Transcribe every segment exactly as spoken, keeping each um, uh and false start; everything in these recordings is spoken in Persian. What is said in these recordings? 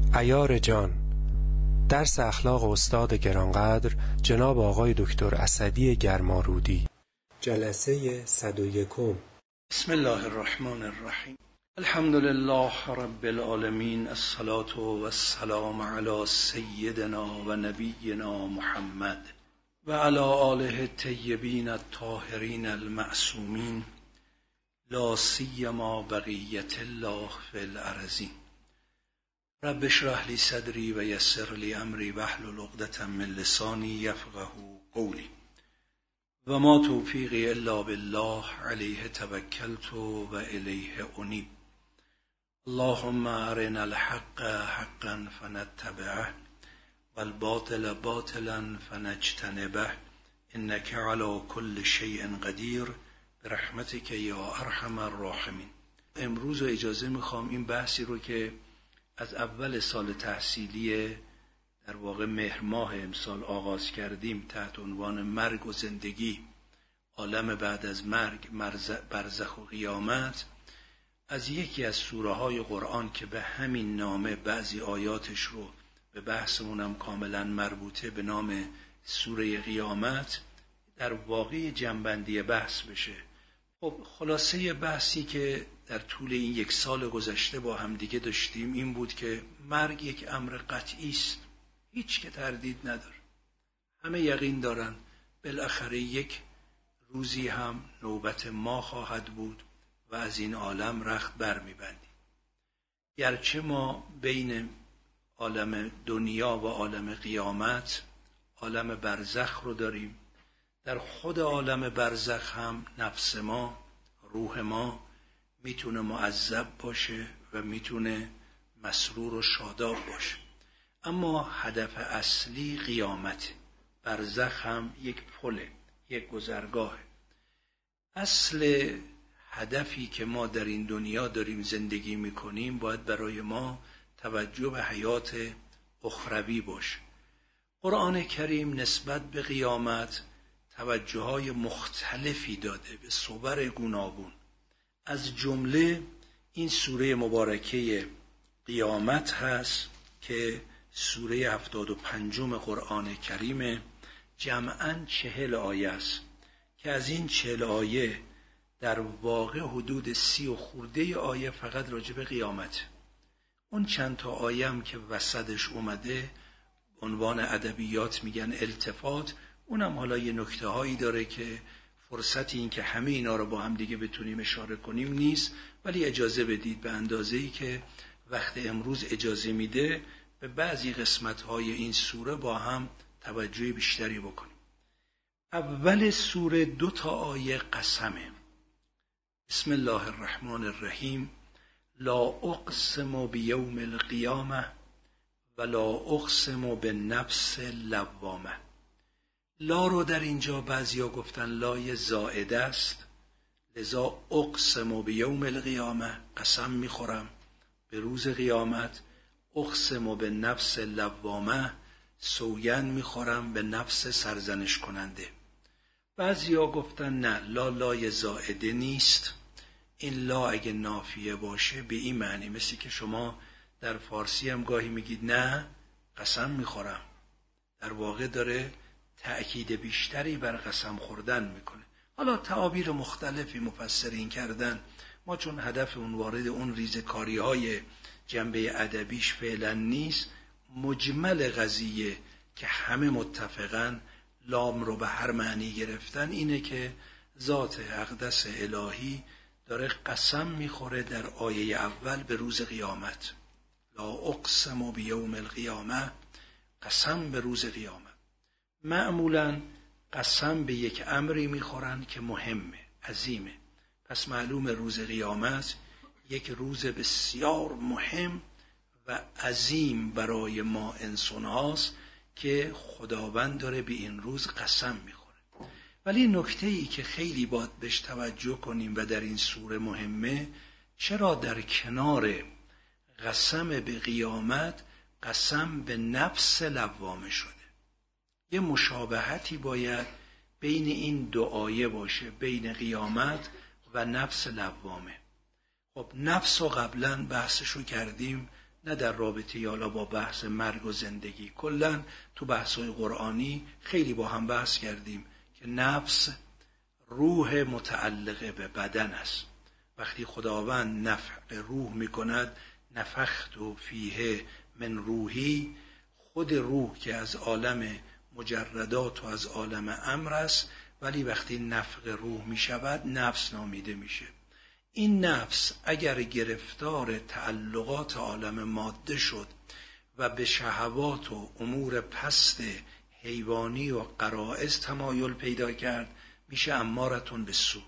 عیار جان، درس اخلاق استاد گرانقدر جناب آقای دکتر اسدی گرمارودی، جلسه صد و یکم. بسم الله الرحمن الرحیم. الحمد لله رب العالمین، الصلاة و السلام علی سیدنا و نبینا محمد و علی آله الطیبین الطاهرین المعصومین، لا سیما بقیت الله فی الارضین. رب اشرح لی صدری و یسر لی امری واحلل عقدة من لسانی یفقهوا قولی. و ما توفیقی الا بالله، علیه توکلت و الیه انیب. اللهم ارنا الحق حقا فنتبعه و الباطل باطلا فنجتنبه، انک علی کل شیء قدیر برحمتک یا ارحم الراحمین. امروز اجازه میخوام این بحثی رو که از اول سال تحصیلی در واقع مهر ماه امسال آغاز کردیم تحت عنوان مرگ و زندگی، عالم بعد از مرگ، برزخ و قیامت، از یکی از سوره های قرآن که به همین نامه بعضی آیاتش رو به بحثمونم کاملا مربوطه به نام سوره قیامت در واقع جنبندی بحث بشه. خب خلاصه بحثی که در طول این یک سال گذشته با هم دیگه داشتیم این بود که مرگ یک امر قطعی است، هیچ که تردید نداره، همه یقین دارن بالاخره یک روزی هم نوبت ما خواهد بود و از این عالم رخت بر میبندیم. گرچه ما بین عالم دنیا و عالم قیامت عالم برزخ رو داریم، در خود عالم برزخ هم نفس ما، روح ما میتونه معذب باشه و میتونه مسرور و شاداب باشه، اما هدف اصلی قیامت. برزخ هم یک پله، یک گذرگاه. اصل هدفی که ما در این دنیا داریم زندگی میکنیم باید برای ما توجه به حیات اخروی باشه. قرآن کریم نسبت به قیامت توجه های مختلفی داده به صور گوناگون. از جمله این سوره مبارکه قیامت هست که سوره هفتاد و پنجم قرآن کریمه، جمعاً چهل آیه است که از این چهل آیه در واقع حدود سی و خورده آیه فقط راجع به قیامت. اون چند تا آیه هم که وسطش اومده عنوان ادبیات میگن التفات، اونم حالا یه نکته هایی داره که فرصتی این که همه اینا رو با هم دیگه بتونیم اشاره کنیم نیست، ولی اجازه بدید به اندازه‌ای که وقت امروز اجازه میده به بعضی قسمت‌های این سوره با هم توجه بیشتری بکنیم. اول سوره دو تا آیه قسمه. بسم الله الرحمن الرحیم. لا اقسم بیوم القیامه و لا اقسم بالنفس اللوامه. لا رو در اینجا بعضیا گفتن لای زائده است، لذا اقسم بیوم القیامه، قسم میخورم به روز قیامت. اقسم بالنفس اللوامه، سوگند میخورم به نفس سرزنش کننده. بعضیا گفتن نه، لا لای زائده نیست، این لا اگه نافیه باشه به این معنی، مثل که شما در فارسی هم گاهی میگید نه قسم میخورم، در واقع داره تأکید بیشتری بر قسم خوردن میکنه. حالا تعابیر مختلفی مفسرین کردن، ما چون هدف اون وارد اون ریزکاری های جنبه ادبیش فعلا نیست، مجمل قضیه که همه متفقن لام رو به هر معنی گرفتن اینه که ذات اقدس الهی داره قسم میخوره در آیه اول به روز قیامت. لا اقسم بیوم القیامه، قسم به روز قیامت. معمولاً قسم به یک امری میخورن که مهمه، عظیمه، پس معلوم روز قیامت یک روز بسیار مهم و عظیم برای ما انسان هاست که خداوند داره به این روز قسم میخوره. ولی نکته ای که خیلی باید بهش توجه کنیم و در این سوره مهمه، چرا در کنار قسم به قیامت قسم به نفس لوامه شده؟ یه مشابهتی باید بین این دو آیه باشه، بین قیامت و نفس لوامه. خب نفس رو قبلا بحثشو کردیم نه در رابطه یالا با بحث مرگ و زندگی. کلاً تو بحث‌های قرآنی خیلی با هم بحث کردیم که نفس روح متعلقه به بدن است. وقتی خداوند نفخ روح میکند، نفخت فیه من روحی، خود روح که از عالم مجردات و از عالم امر است، ولی وقتی نفخ روح میشود نفس نامیده میشه. این نفس اگر گرفتار تعلقات عالم ماده شد و به شهوات و امور پست حیوانی و غرایز تمایل پیدا کرد، میشه امارتون به سو.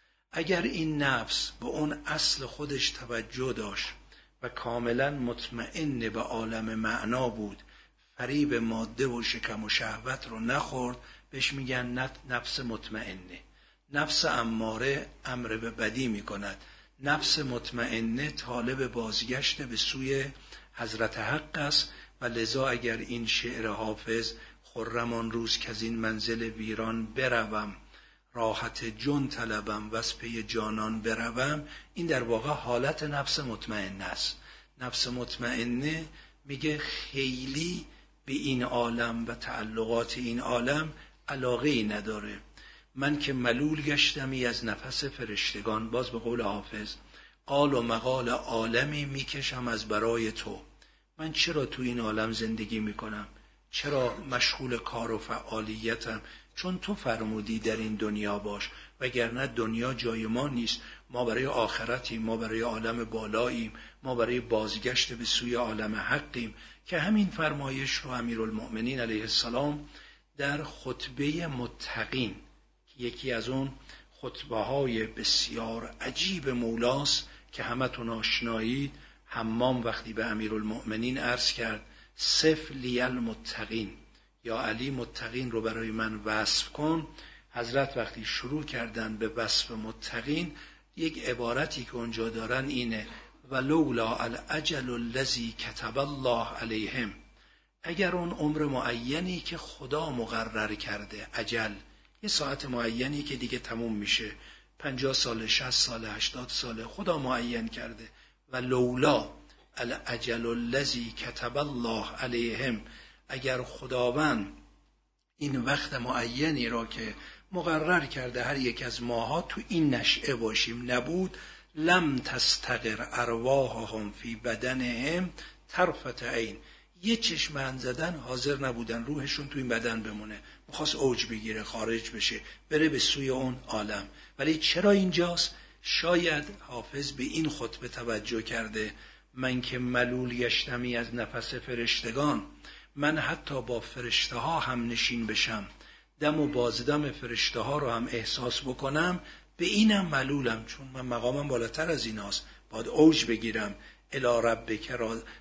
اگر این نفس به اون اصل خودش توجه داشت و کاملا مطمئن به عالم معنا بود، فریب ماده و شکم و شهوت رو نخورد، بهش میگن نفس مطمئنه. نفس اماره امر به بدی میکند. نفس مطمئنه طالب بازگشت به سوی حضرت حق است و لذا اگر این شعر حافظ خرم آن روز که از این منزل ویران بروم، راحت جان طلبم و از پی جانان بروم، این در واقع حالت نفس مطمئنه است. نفس مطمئنه میگه خیلی به این عالم و تعلقات این عالم علاقه ای نداره. من که ملول گشتمی از نفس فرشتگان، باز به قول حافظ، قال و مقال عالمی میکشم از برای تو. من چرا تو این عالم زندگی میکنم؟ چرا مشغول کار و فعالیتم؟ چون تو فرمودی در این دنیا باش، وگرنه دنیا جای ما نیست. ما برای آخرتیم، ما برای عالم بالاییم، ما برای بازگشت به سوی عالم حقیم. که همین فرمایش رو امیرالمؤمنین علیه السلام در خطبه متقین که یکی از اون خطبه های بسیار عجیب مولاست که همتون آشنایید، حمام وقتی به امیرالمؤمنین عرض کرد صف لی المتقین، یا علی متقین رو برای من وصف کن، حضرت وقتی شروع کردن به وصف متقین، یک عبارتی که اونجا دارن اینه: ولولا الاجل الذی کتب الله علیهم. اگر اون عمر معینی که خدا مقرر کرده، اجل یه ساعت معینی که دیگه تموم میشه، پنجاه سال، شصت سال، هشتاد سال خدا معین کرده، و لولا الاجل الذی کتب الله علیهم، اگر خداوند این وقت معینی را که مقرر کرده هر یک از ماها تو این نشأه باشیم نبود، لم تستقر ارواحهم فی بدنهم طرفت عین، یه چشم اند زدن حاضر نبودن روحشون تو این بدن بمونه، میخواست اوج بگیره، خارج بشه، بره به سوی اون عالم. ولی چرا اینجاست؟ شاید حافظ به این خطبه توجه کرده: من که ملول گشتمی از نفس فرشتگان، من حتی با فرشته ها هم نشین بشم، دم و بازدم فرشته ها رو هم احساس بکنم، به اینم ملولم، چون من مقامم بالاتر از ایناست، باید اوج بگیرم. الی ربک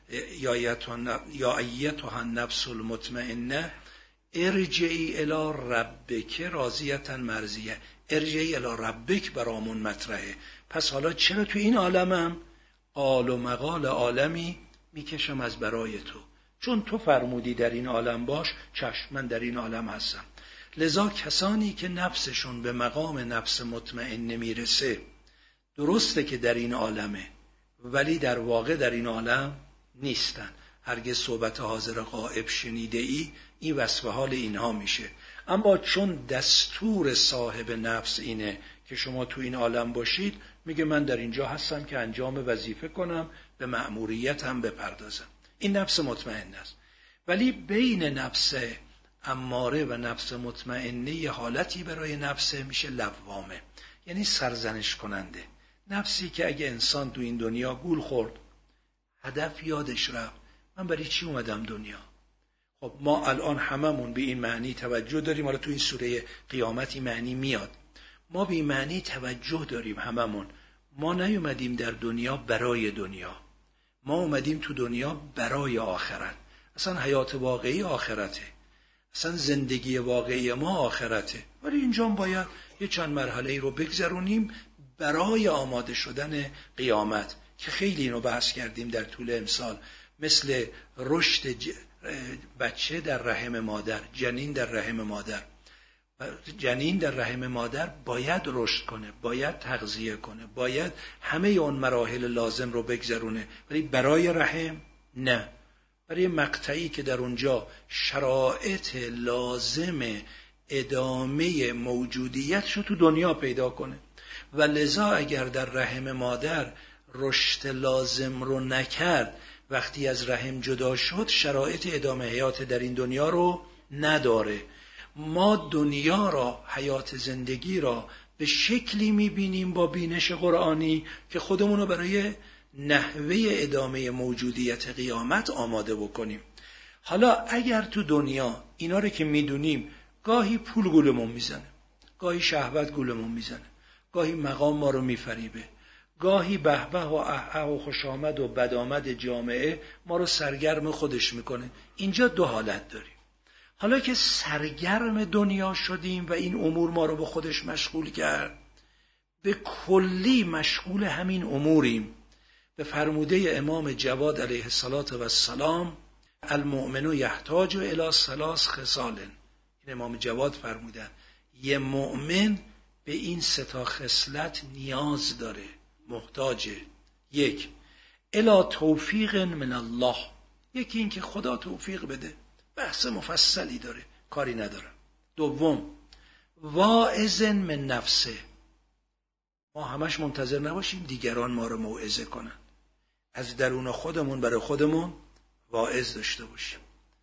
یا ایتها النفس المطمئنه ارجعی الی ربک راضیة مرضیه. ارجعی الی ربک برامون مطرحه. پس حالا چرا تو این عالمم قال و مقال عالمی میکشم از برای تو؟ چون تو فرمودی در این عالم باش، چشم من در این عالم هستم. لذا کسانی که نفسشون به مقام نفس مطمئنه میرسه، درسته که در این عالمه ولی در واقع در این عالم نیستن. هرگز صحبت حاضر غائب شنیده ای، این وصف حال اینها میشه. اما چون دستور صاحب نفس اینه که شما تو این عالم باشید، میگه من در اینجا هستم که انجام وظیفه کنم، به مأموریتم بپردازم. این نفس مطمئن است. ولی بین نفس اماره و نفس مطمئنه یه حالتی برای نفس میشه لوامه، یعنی سرزنش کننده. نفسی که اگه انسان تو این دنیا گول خورد، هدف یادش رفت، من برای چی اومدم دنیا؟ خب ما الان هممون به این معنی توجه داریم. حالا تو این سوره قیامتی معنی میاد. ما به این معنی توجه داریم هممون. ما نیومدیم در دنیا برای دنیا، ما اومدیم تو دنیا برای آخرت. اصلا حیات واقعی آخرته، اصلا زندگی واقعی ما آخرته. ولی اینجا باید یه چند مرحله رو بگذرونیم برای آماده شدن قیامت، که خیلی اینو بحث کردیم در طول امسال. مثل رشد بچه در رحم مادر، جنین در رحم مادر. جنین در رحم مادر باید رشد کنه، باید تغذیه کنه، باید همه اون مراحل لازم رو بگذرونه، ولی برای رحم نه، برای مقطعی که در اونجا شرایط لازم ادامه موجودیتش رو تو دنیا پیدا کنه. و لذا اگر در رحم مادر رشد لازم رو نکرد، وقتی از رحم جدا شد شرایط ادامه حیات در این دنیا رو نداره. ما دنیا را، حیات زندگی را به شکلی میبینیم با بینش قرآنی که خودمون رو برای نحوه ادامه موجودیت قیامت آماده بکنیم. حالا اگر تو دنیا اینا رو که میدونیم، گاهی پول گولمون میزنه، گاهی شهوت گولمون میزنه، گاهی مقام ما رو میفریبه، گاهی بهبه و احه و خوشامد و بدآمد جامعه ما رو سرگرم خودش میکنه. اینجا دو حالت داریم. حالا که سرگرم دنیا شدیم و این امور ما رو به خودش مشغول کرد، به کلی مشغول همین اموریم. به فرموده امام جواد علیه السلام، المؤمن یحتاج الی ثلاث خصال. این امام جواد فرمودن یه مؤمن به این سه تا خصلت نیاز داره، محتاجه. یک، الی توفیق من الله، یکی این که خدا توفیق بده، بحث مفصلی داره، کاری ندارم. دوم، واعظ من نفسه، ما همش منتظر نباشیم دیگران ما رو موعظه کنن، از درون خودمون برای خودمون واعظ داشته باشیم.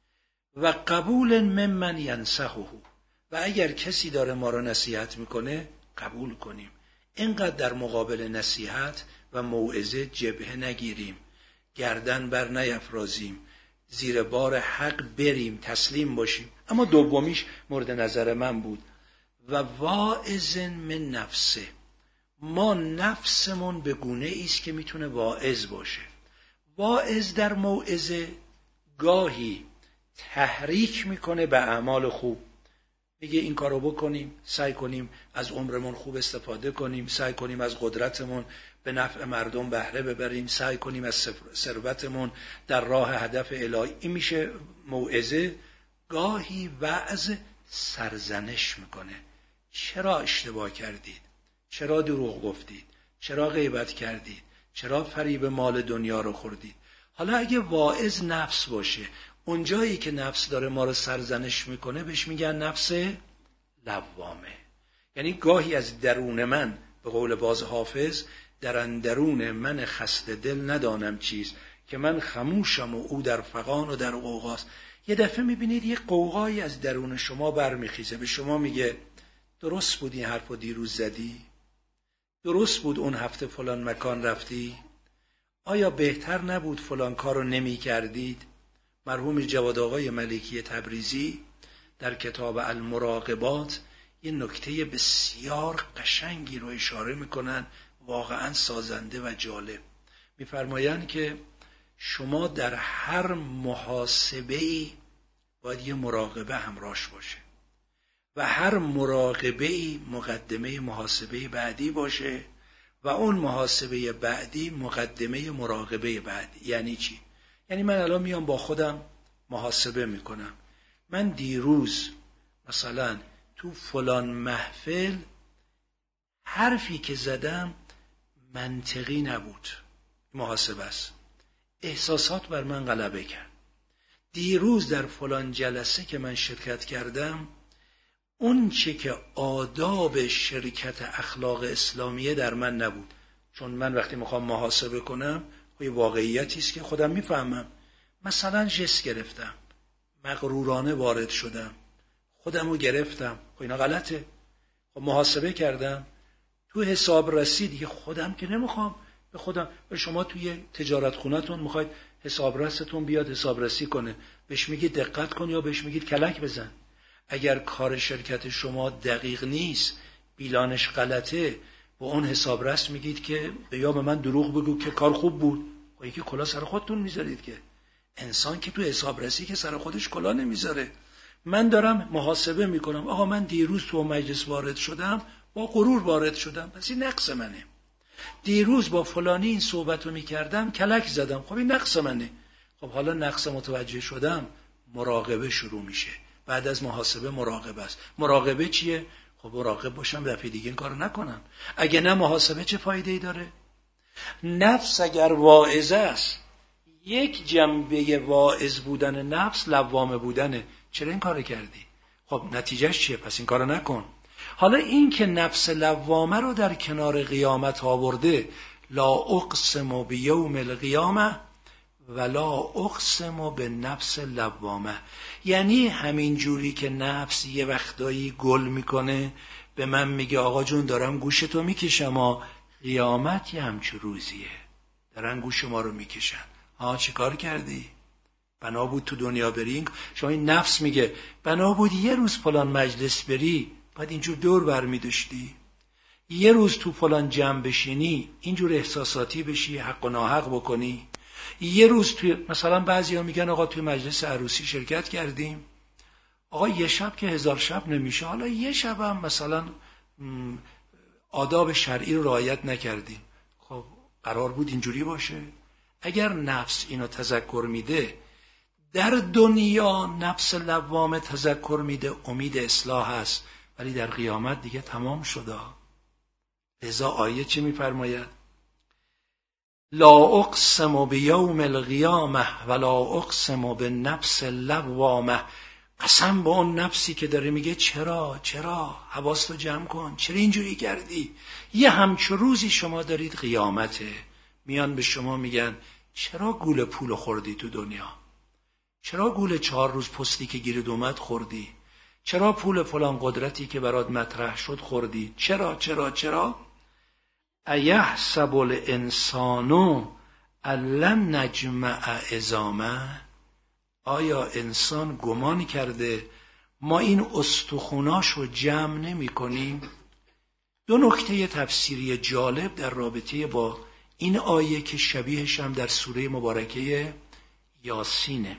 و قبول ممن ینصحه، و اگر کسی داره ما رو نصیحت میکنه قبول کنیم. اینقدر در مقابل نصیحت و موعظه جبهه نگیریم، گردن بر نیفرازیم، زیر بار حق بریم، تسلیم باشیم. اما دومیش مورد نظر من بود. و واعظ من نفسه، ما نفسمون به گونه ایست که میتونه واعظ باشه. واعظ در موعظه گاهی تحریک میکنه به اعمال خوب، میگه این کارو بکنیم، سعی کنیم از عمرمون خوب استفاده کنیم، سعی کنیم از قدرتمون به نفع مردم بهره ببریم، سعی کنیم از ثروتمون در راه هدف الهی. این میشه موعظه. گاهی وعظ سرزنش میکنه، چرا اشتباه کردید، چرا دروغ گفتید، چرا غیبت کردید، چرا فریب مال دنیا رو خوردید. حالا اگه واعظ نفس باشه، اونجایی که نفس داره ما رو سرزنش میکنه بهش میگن نفس لوامه. یعنی گاهی از درون من، به قول باز حافظ، در اندرون من خسته دل ندانم چیز، که من خموشم و او در فغان و در غوغاست. یه دفعه میبینید یه غوغایی از درون شما برمیخیزه، به شما میگه درست بود این حرفو دیروز زدی؟ درست بود اون هفته فلان مکان رفتی؟ آیا بهتر نبود فلان کارو نمی کردید؟ مرحوم جواد آقای ملکی تبریزی در کتاب المراقبات یه نکته بسیار قشنگی رو اشاره میکنن، واقعا سازنده و جالب. میفرمایند که شما در هر محاسبه‌ای باید یه مراقبه همراهش باشه و هر مراقبه‌ای مقدمه محاسبه بعدی باشه و اون محاسبه بعدی مقدمه مراقبه بعدی. یعنی چی؟ یعنی من الان میام با خودم محاسبه میکنم، من دیروز مثلا تو فلان محفل حرفی که زدم منطقی نبود، محاسبه است، احساسات بر من غلبه کرد. دیروز در فلان جلسه که من شرکت کردم، اون چه که آداب شرکت اخلاق اسلامیه در من نبود. چون من وقتی میخوام محاسبه کنم یه واقعیتی است که خودم میفهمم. مثلا جس گرفتم، مغرورانه وارد شدم، خودمو گرفتم، خب اینا غلطه. خب محاسبه کردم، تو حساب رسی دیگه خودم که نمیخوام به خودم. به شما توی تجارت خونتون میخواید حسابرستون بیاد حسابرسی کنه، بهش میگید دقت کن یا بهش میگید کلک بزن؟ اگر کار شرکت شما دقیق نیست، بیلانش غلطه، با اون حسابرس میگید که یا به من دروغ بگو که کار خوب بود. خب یکی کلا سر خودتون میذارید که. انسان که تو حسابرسی که سر خودش کلا نمیذاره. من دارم محاسبه میکنم، آقا من دیروز تو مجلس وارد شدم، با غرور وارد شدم، پس این نقص منه. دیروز با فلانی این صحبتو میکردم، کلک زدم، خب این نقص منه. خب حالا نقص متوجه شدم، مراقبه شروع میشه. بعد از محاسبه مراقبه است. مراقبه چیه؟ خب مراقب باشم دفعه دیگه این کارو نکنم. اگه نه محاسبه چه فایده‌ای داره؟ نفس اگر واعظه است، یک جنبه واعظ بودن نفس لوامه بودنه. چرا این کار کردی؟ خب نتیجهش چیه؟ پس این کارو نکن. حالا این که نفس لوامه رو در کنار قیامت آورده، لا اقسم بیوم القیامه ولا اقسم به نفس لوامه، یعنی همین جوری که نفس یه وقتایی گل میکنه به من میگه آقا جون دارم گوشتو میکشم، ها قیامت یه همچه روزیه دارن گوش ما رو میکشن. ها چه کار کردی؟ بنا بود تو دنیا بری، شما این نفس میگه بنا بود یه روز فلان مجلس بری بعد اینجور دور برمی داشتی، یه روز تو فلان جمع بشینی اینجور احساساتی بشی، حق و ناحق بکنی، یه روز توی مثلا بعضی ها میگن آقا توی مجلس عروسی شرکت کردیم، آقا یه شب که هزار شب نمیشه، حالا یه شب هم مثلا آداب شرعی رو رعایت نکردیم. خب قرار بود اینجوری باشه؟ اگر نفس اینو تذکر میده، در دنیا نفس لوامه تذکر میده، امید اصلاح هست، ولی در قیامت دیگه تمام شده. لذا آیه چی میفرماید؟ لا اقسم بیوم القیامه ولا اقسم بالنفس اللوامه. قسم به اون نفسی که داره میگه چرا چرا حواستو جمع کن، چرا اینجوری کردی؟ یه همچو روزی شما دارید قیامته، میان به شما میگن چرا گول پول خوردی تو دنیا؟ چرا گول چهار روز پستی که گیرد اومد خوردی؟ چرا پول فلان قدرتی که برات مطرح شد خوردی؟ چرا چرا چرا؟ ایحسب الانسان ان نجمع عظامه. آیا انسان گمان کرده ما این استخوناشو جمع نمی کنیم؟ دو نکته تفسیری جالب در رابطه با این آیه که شبیهش هم در سوره مبارکه یاسینه.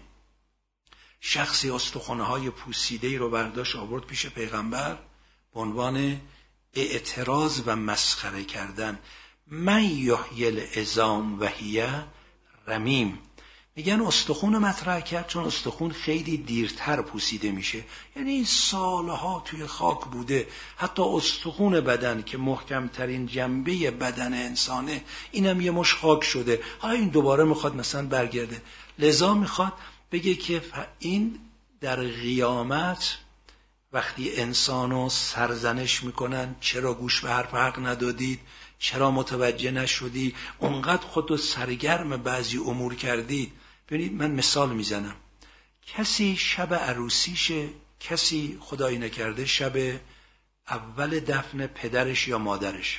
شخصی استخوان‌های پوسیده‌ای رو برداشت آورد پیش پیغمبر به عنوان اعتراض و مسخره کردن. من یحیی العظام و هی رمیم. میگن استخون مطرح کرد چون استخون خیلی دیرتر پوسیده میشه، یعنی این سالها توی خاک بوده. حتی استخون بدن که محکمترین جنبه بدن انسانه اینم یه مش خاک شده، حالا این دوباره میخواد مثلا برگرده. لذا میخواد بگه که این در قیامت وقتی انسانو سرزنش میکنن چرا گوش به حرف حق ندادید، چرا متوجه نشدی، اونقدر خودتو سرگرم بعضی امور کردید. ببینید من مثال میزنم، کسی شب عروسیشه، کسی خدایی نکرده شب اول دفن پدرش یا مادرش.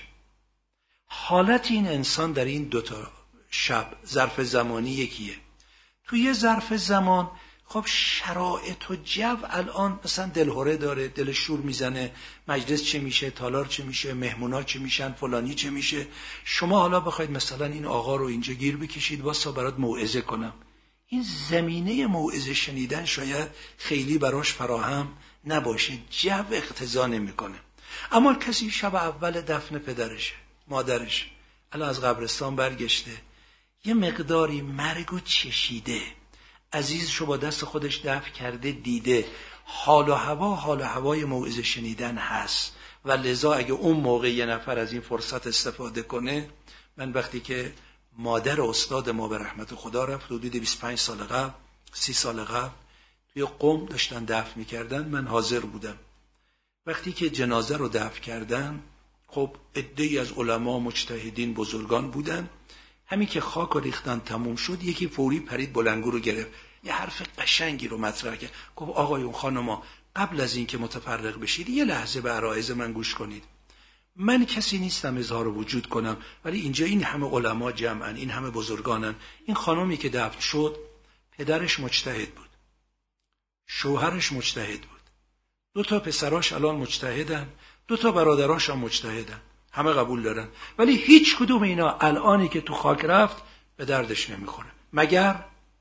حالت این انسان در این دوتا شب ظرف زمانی یکیه. توی یه ظرف زمان خب شرایط و جو الان مثلا دلهوره داره، دل شور میزنه، مجلس چه میشه، تالار چه میشه، مهمونا چه میشن، فلانی چه میشه. شما حالا بخواید مثلا این آقا رو اینجا گیر بکشید واسه برات موعظه کنم، این زمینه موعظه شنیدن شاید خیلی براش فراهم نباشه، جو اقتضا نمیکنه. اما کسی شب اول دفن پدرشه، مادرش، الان از قبرستان برگشته، یه مقداری مرگ و چشیده، عزیزشو با دست خودش دفن کرده، دیده، حال و هوا حال و هوای موعظه شنیدن هست. و لذا اگه اون موقع یه نفر از این فرصت استفاده کنه. من وقتی که مادر استاد ما به رحمت خدا رفت حدود بیست و پنج سال قبل، سی سال قبل، توی قم داشتن دفن میکردن، من حاضر بودم. وقتی که جنازه رو دفن کردن، خب عده‌ای از علما مجتهدین بزرگان بودن. همین که خاک رو ریختن تموم شد، یکی فوری پرید بلنگو رو گرفت، یه حرف قشنگی رو مطرح کرد. گفت آقایون خانما قبل از این که متفرق بشید یه لحظه به عرایض من گوش کنید. من کسی نیستم اظهار وجود کنم، ولی اینجا این همه علما جمعن، این همه بزرگانن. این خانمی که دفن شد پدرش مجتهد بود، شوهرش مجتهد بود، دو تا پسراش الان مجتهدن، دو تا برادراش هم مجتهدن، همه قبول دارن، ولی هیچ کدوم اینا الانی که تو خاک رفت به دردش نمیخوره مگر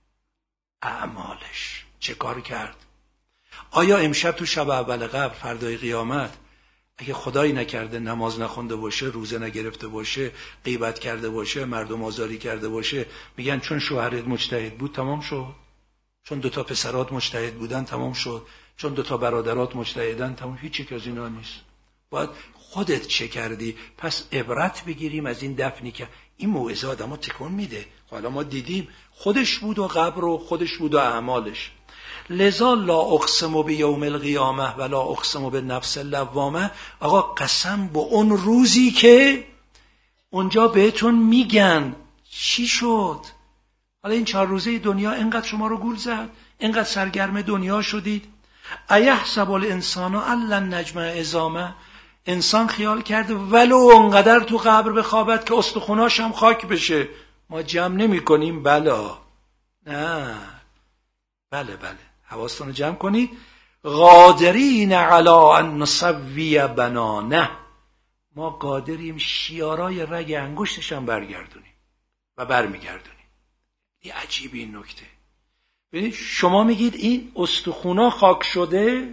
اعمالش. چه کار کرد؟ آیا امشب تو شب اول قبر، فردای قیامت، اگه خدایی نکرده نماز نخونده باشه، روزه نگرفته باشه، غیبت کرده باشه، مردم آزاری کرده باشه، میگن چون شوهرت مجتهد بود تمام شد، چون دوتا پسرات مجتهد بودن تمام شد، چون دوتا برادرات مجتهدن تمام؟ هیچی که از اینا نیست. باید خودت چه کردی؟ پس عبرت بگیریم از این دفنی که این موعظه آدمو تکون میده. حالا ما دیدیم خودش بود و قبر و خودش بود و اعمالش. لذا لا اقسم بیوم القیامه و لا اقسم بالنفس اللوامه. آقا قسم به اون روزی که اونجا بهتون میگن چی شد. حالا این چهار روزه دنیا اینقدر شما رو گول زد، اینقدر سرگرم دنیا شدید. ایحسب الانسان ان نجمع عظامه. انسان خیال کرده ولو اونقدر تو قبر بخوابد که استخوناش هم خاک بشه ما جمع نمی کنیم. بلا نه بله بله حواستون رو جمع کنید. قادرین علی ان نسوی بنانه. ما قادریم شیارای رگ انگشتش هم برگردونیم و برمیگردونیم. این عجیبی این نکته. ببینید شما میگید این استخونا خاک شده،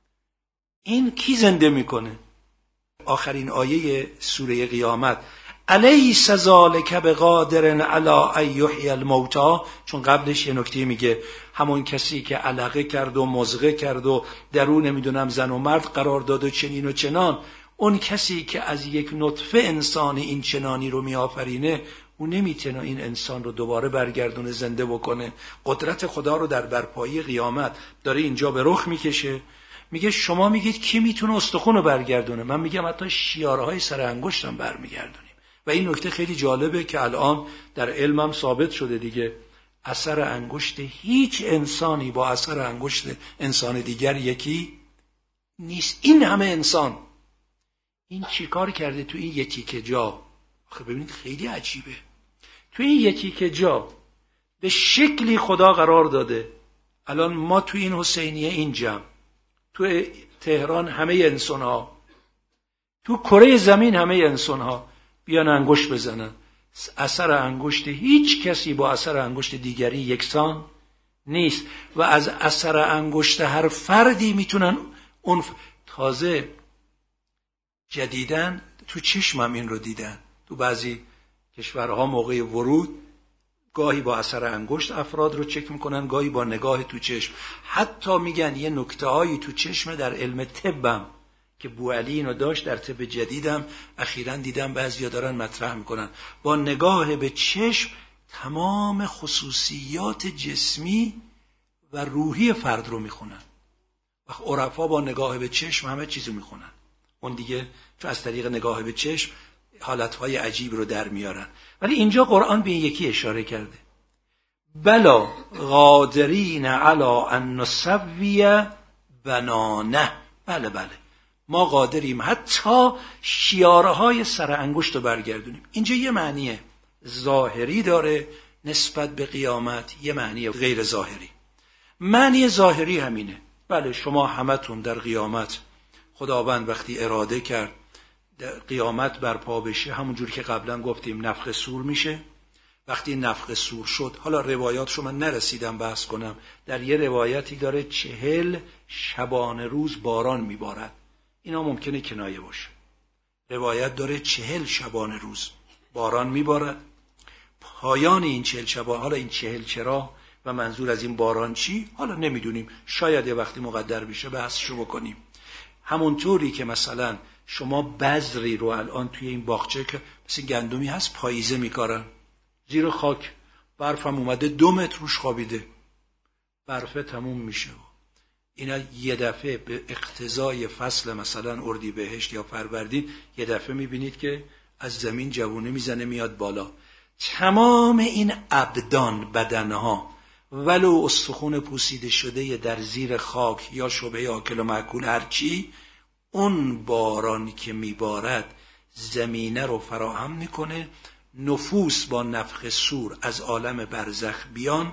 این کی زنده میکنه؟ آخرین آیه سوره قیامت الیس ذالک بقادر علی ان یحیی الموتی. چون قبلش یه نکته میگه همون کسی که علقه کرد و مضغه کرد و درون نمیدونم زن و مرد قرار داد و چنین و چنان، اون کسی که از یک نطفه انسان این چنانی رو میآفرینه، اون نمیتونه این انسان رو دوباره برگردونه زنده بکنه. قدرت خدا رو در برپایی قیامت داره اینجا به رخ میکشه. میگه شما میگید کی میتونه استخون رو برگردونه؟ من میگم حتی شیارهای سر انگشتم برمیگردونیم. و این نکته خیلی جالبه که الان در علمم ثابت شده دیگه. اثر انگشت هیچ انسانی با اثر انگشت انسان دیگر یکی نیست. این همه انسان این چیکار کرده تو این یکی که جا؟ آخه ببینید خیلی عجیبه. تو این یکی که جا به شکلی خدا قرار داده. الان ما تو این حسینیه این جمع، تو تهران همه انسان ها، تو کره زمین همه انسان ها بیان انگشت بزنن، اثر انگشت هیچ کسی با اثر انگشت دیگری یکسان نیست و از اثر انگشت هر فردی میتونن اون ف... تازه جدیدن تو چشمم این رو دیدن. تو بعضی کشورها موقع ورود گاهی با اثر انگشت افراد رو چک میکنن، گاهی با نگاه تو چشم. حتی میگن یه نکته هایی تو چشم در علم طبم که بوعلی اینو داشت، در طب جدیدم اخیراً دیدم بعضیا دارن مطرح میکنن، با نگاه به چشم تمام خصوصیات جسمی و روحی فرد رو میخونن. و عرفا با نگاه به چشم همه چیزو میخونن. اون دیگه تو از طریق نگاه به چشم حالتهای عجیب رو در میارن. ولی اینجا قرآن به این یکی اشاره کرده. بلا قادرین علی ان نسوی بنانه. بله بله ما قادریم حتی شیارهای سر انگشت رو برگردونیم. اینجا یه معنی ظاهری داره نسبت به قیامت، یه معنی غیر ظاهری. معنی ظاهری همینه. بله شما همتون در قیامت خداوند وقتی اراده کرد قیامت برپا بشه، همونجور که قبلا گفتیم نفخ صور میشه. وقتی نفخ صور شد، حالا روایاتشو من نرسیدم بحث کنم، در یه روایتی داره چهل شبانه روز باران میبارد. اینا ممکنه کنایه باشه. روایت داره چهل شبانه روز باران میبارد. پایان این چهل شبانه، حالا این چهل چرا و منظور از این باران چی؟ حالا نمیدونیم، شاید یه وقتی مقدر بشه بحثشو بکنیم. همونطوری که مثلا شما بذری رو الان توی این باغچه که مثل گندمی هست پاییزه میکارن، زیر خاک برفم اومده دو متر روش خوابیده، برفه تموم میشه. اینا یه دفعه به اقتضای فصل مثلا اردیبهشت یا فروردین یه دفعه میبینید که از زمین جوونه میزنه میاد بالا. تمام این ابدان، بدنها، ولو استخون پوسیده شده در زیر خاک یا شبه آکل و مأکول هرچی، اون باران که میبارد زمینه رو فراهم میکنه. نفوس با نفخ صور از عالم برزخ بیان،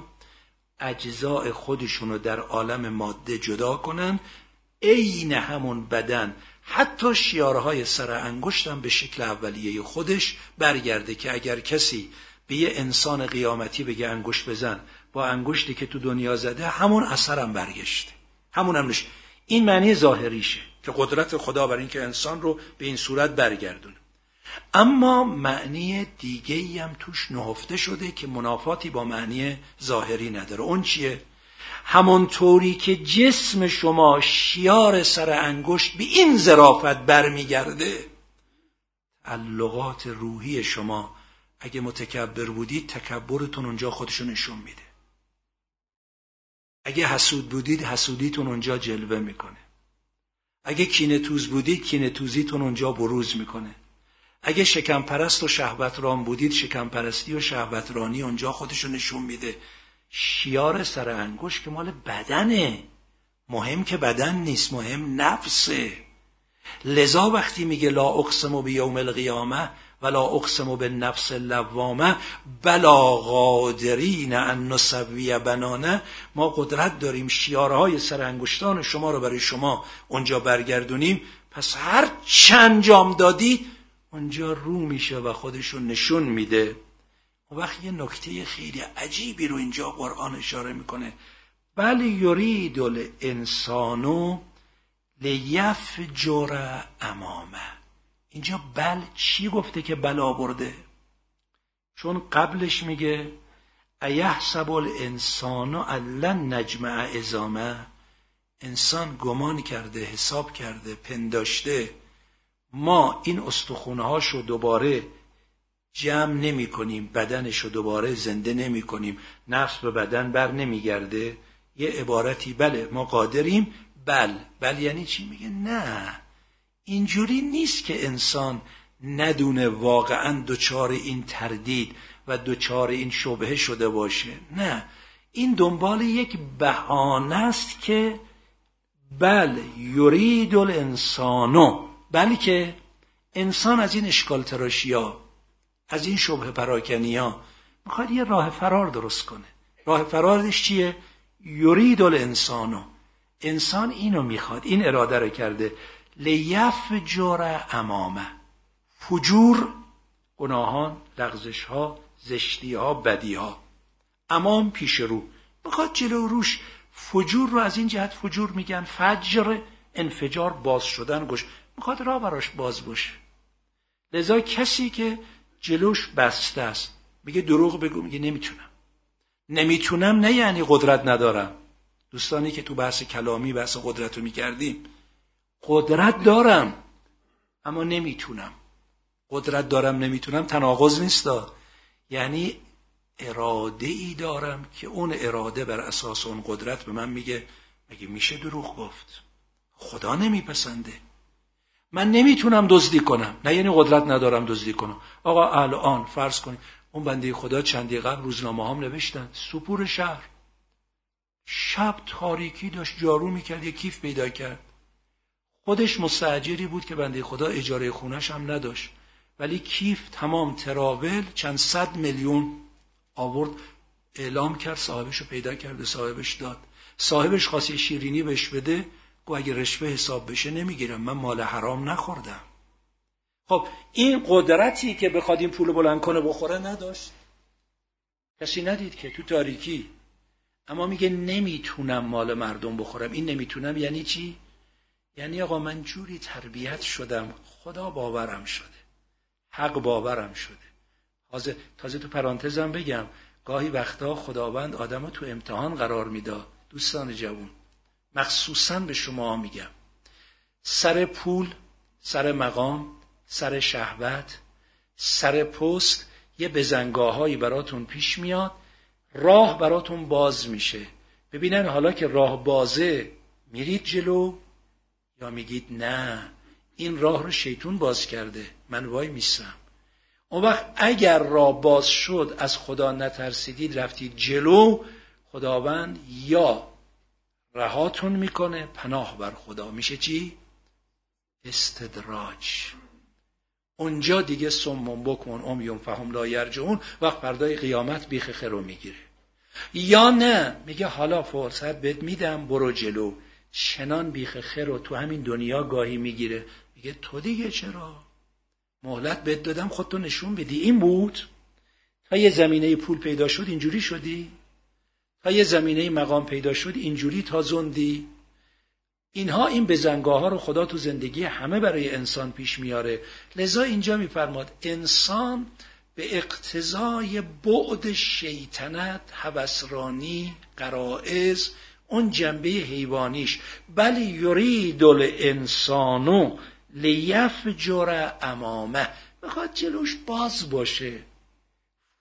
اجزاء خودشونو در عالم ماده جدا کنن، عین همون بدن حتی شیارهای سر انگشتم به شکل اولیه خودش برگرده که اگر کسی به یه انسان قیامتی بگه انگشت بزن، با انگشتی که تو دنیا زده همون اثرم برگشته، همون هم نشه. این معنی ظاهریشه که قدرت خدا بر این که انسان رو به این صورت برگردونه. اما معنی دیگه‌ای هم توش نهفته شده که منافاتی با معنی ظاهری نداره. اون چیه؟ همونطوری که جسم شما شیار سر انگشت به این ظرافت برمیگرده، تعلقات روحی شما اگه متکبر بودید تکبرتون اونجا خودشو نشون میده. اگه حسود بودید حسودیتون اونجا جلوه میکنه. اگه کینه توز بودید کینه توزیتون اونجا بروز میکنه. اگه شکم پرست و شهوت ران بودید شکم پرستی و شهوت رانی اونجا خودشو نشون میده. شیار سر انگشت که مال بدنه، مهم که بدن نیست، مهم نفسه. لذا وقتی میگه لا اقسم بیوم القیامه ولا اقسم بالنفس اللوامه بلا قادرین ان نسوی بنانه، ما قدرت داریم شیارهای سر انگشتان شما رو برای شما اونجا برگردونیم، پس هر چند جام دادی اونجا رو میشه و خودشون نشون میده. اون وقت یه نکته خیلی عجیبی رو اینجا قرآن اشاره میکنه، بل یرید الانسان لیفجر امامه. اینجا بل چی گفته که بلا برده؟ چون قبلش میگه ایحسب الانسان لن نجمع عظامه، انسان گمان کرده، حساب کرده، پنداشته ما این استخونهاشو دوباره جمع نمی کنیم، بدنشو دوباره زنده نمی کنیم، نفس به بدن بر نمی گرده. یه عبارتی بله ما قادریم، بل بل یعنی چی؟ میگه نه، اینجوری نیست که انسان ندونه واقعا دچار این تردید و دچار این شبهه شده باشه. نه، این دنبال یک بهانه است که بل یرید الانسانو، بلکه انسان از این اشکال تراشیا، از این شبهه پراکنیا میخواد یه راه فرار درست کنه. راه فرارش چیه؟ یرید الانسانو، انسان اینو میخواد، این اراده رو کرده. لیفجر امامه، فجور گناهان، لغزش ها، زشتی ها، بدی ها، امام پیش رو، میخواد جلو روش. فجور رو از این جهت فجور میگن فجر، انفجار، باز شدن گوش، میخواد راه براش باز باشه. لذا کسی که جلوش بسته است میگه دروغ بگو، میگه نمیتونم. نمیتونم نه یعنی قدرت ندارم. دوستانی که تو بحث کلامی بحث قدرت رو میکردیم، قدرت دارم اما نمیتونم. قدرت دارم نمیتونم تناقض نیست، یعنی اراده ای دارم که اون اراده بر اساس اون قدرت به من میگه مگه میشه دروغ گفت؟ خدا نمیپسنده. من نمیتونم دزدی کنم نه یعنی قدرت ندارم دزدی کنم. آقا الان فرض کنید اون بنده خدا چندی قبل روزنامه هم نوشتن سپور شهر شب تاریکی داشت جارو میکرد، یه کیف پیدا کرد. خودش مستاجری بود که بنده خدا اجاره خونش هم نداشت، ولی کیف تمام تراول چند صد میلیون آورد، اعلام کرد، صاحبش رو پیدا کرد، صاحبش داد. صاحبش خاصی شیرینی بهش بده، گو اگه رشوه حساب بشه نمیگیرم، من مال حرام نخوردم. خب این قدرتی که بخواد این پول بلند کنه بخوره نداشت، کسی ندید که تو تاریکی. اما میگه نمیتونم مال مردم بخورم. این نمیتونم یعنی چی؟ یعنی آقا من جوری تربیت شدم، خدا باورم شده، حق باورم شده. تازه تازه تو پرانتزم بگم گاهی وقتا خداوند آدمو تو امتحان قرار میداد. دوستان جوان مخصوصا به شما میگم، سر پول، سر مقام، سر شهوت، سر پست یه بزنگاهایی براتون پیش میاد، راه براتون باز میشه. ببینن حالا که راه بازه میرید جلو یا میگید نه این راه رو شیطون باز کرده من وای میسم. اون وقت اگر راه باز شد از خدا نترسیدید رفتید جلو، خداوند یا رهاتون میکنه، پناه بر خدا، میشه چی؟ استدراج. اونجا دیگه سمون بکمون امیون فهم لا یرجعون، وقت پردای قیامت بیخ خرو میگیره. یا نه میگه حالا فرصت بهت میدم برو جلو، چنان بیخ خرو تو همین دنیا گاهی میگیره، میگه تو دیگه چرا؟ مهلت بهت دادم خودتو نشون بدی. این بود تا یه زمینه پول پیدا شد اینجوری شدی، تا یه زمینه مقام پیدا شد اینجوری تا زندی. اینها این بزنگاه ها رو خدا تو زندگی همه برای انسان پیش میاره. لذا اینجا میفرماد انسان به اقتضای بعد شیطنت، هوسرانی، غرائز، اون جنبه حیوانیش، بل یرید الانسان لیفجر امامه، میخواد جلوش باز باشه.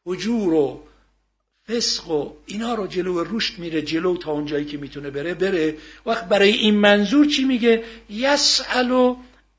فجور و فسق و اینا رو جلو رشد میره جلو تا اون جایی که میتونه بره بره. وقت برای این منظور چی میگه؟ یسأل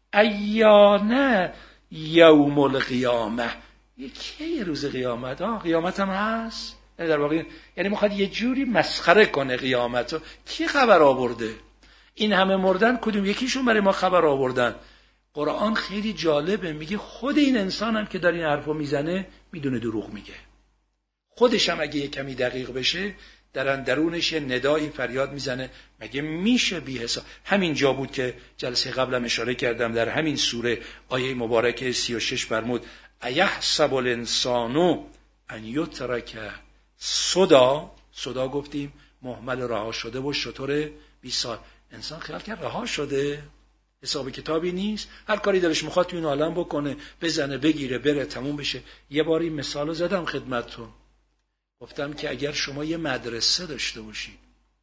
ایانه یوم القیامه، یکی روز قیامت. آه قیامت هم هست. یعنی در واقع یعنی میخواد یه جوری مسخره کنه قیامت رو. کی خبر آورده؟ این همه مردن کدوم یکیشون برای ما خبر آوردن؟ قرآن خیلی جالبه، میگه خود این انسان هم که داره این حرفو میزنه میدونه دروغ میگه. خودش هم اگه یه کمی دقیق بشه در اندرونش یه ندایی فریاد میزنه مگه میشه بی حساب. همین جا بود که جلسه قبلم اشاره کردم در همین سوره آیه مبارکه سی و شش فرمود ایحسب الانسان ان یترک سدی. سدی گفتیم مهمل رها شده و شتر بیست سال. انسان خیال کرد رها شده، حساب کتابی نیست، هر کاری دلش میخواد تو این عالم بکنه، بزنه بگیره بره تموم بشه. یه باری مثالو زدم خدمتتون، گفتم که اگر شما یه مدرسه داشته باشید،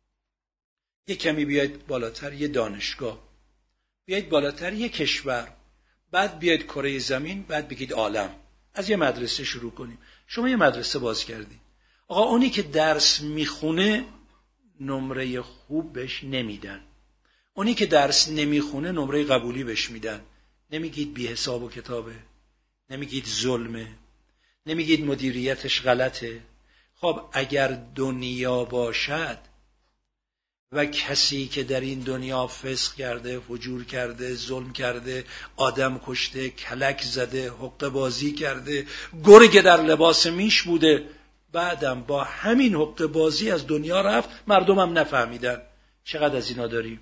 یه کمی بیاید بالاتر یه دانشگاه، بیاید بالاتر یه کشور، بعد بیاید کره زمین، بعد بگید عالم، از یه مدرسه شروع کنیم. شما یه مدرسه باز کردید، آقا اونی که درس میخونه نمره خوب بهش نمیدن، اونی که درس نمیخونه نمره قبولی بهش میدن. نمیگید بی حساب و کتابه، نمیگید ظلمه، نمیگید مدیریتش غلطه. خب اگر دنیا باشد و کسی که در این دنیا فسق کرده، فجور کرده، ظلم کرده، آدم کشته، کلک زده، حقه بازی کرده، گرگ در لباس میش بوده، بعدم با همین حقه بازی از دنیا رفت، مردمم نفهمیدن، چقدر از اینا داریم؟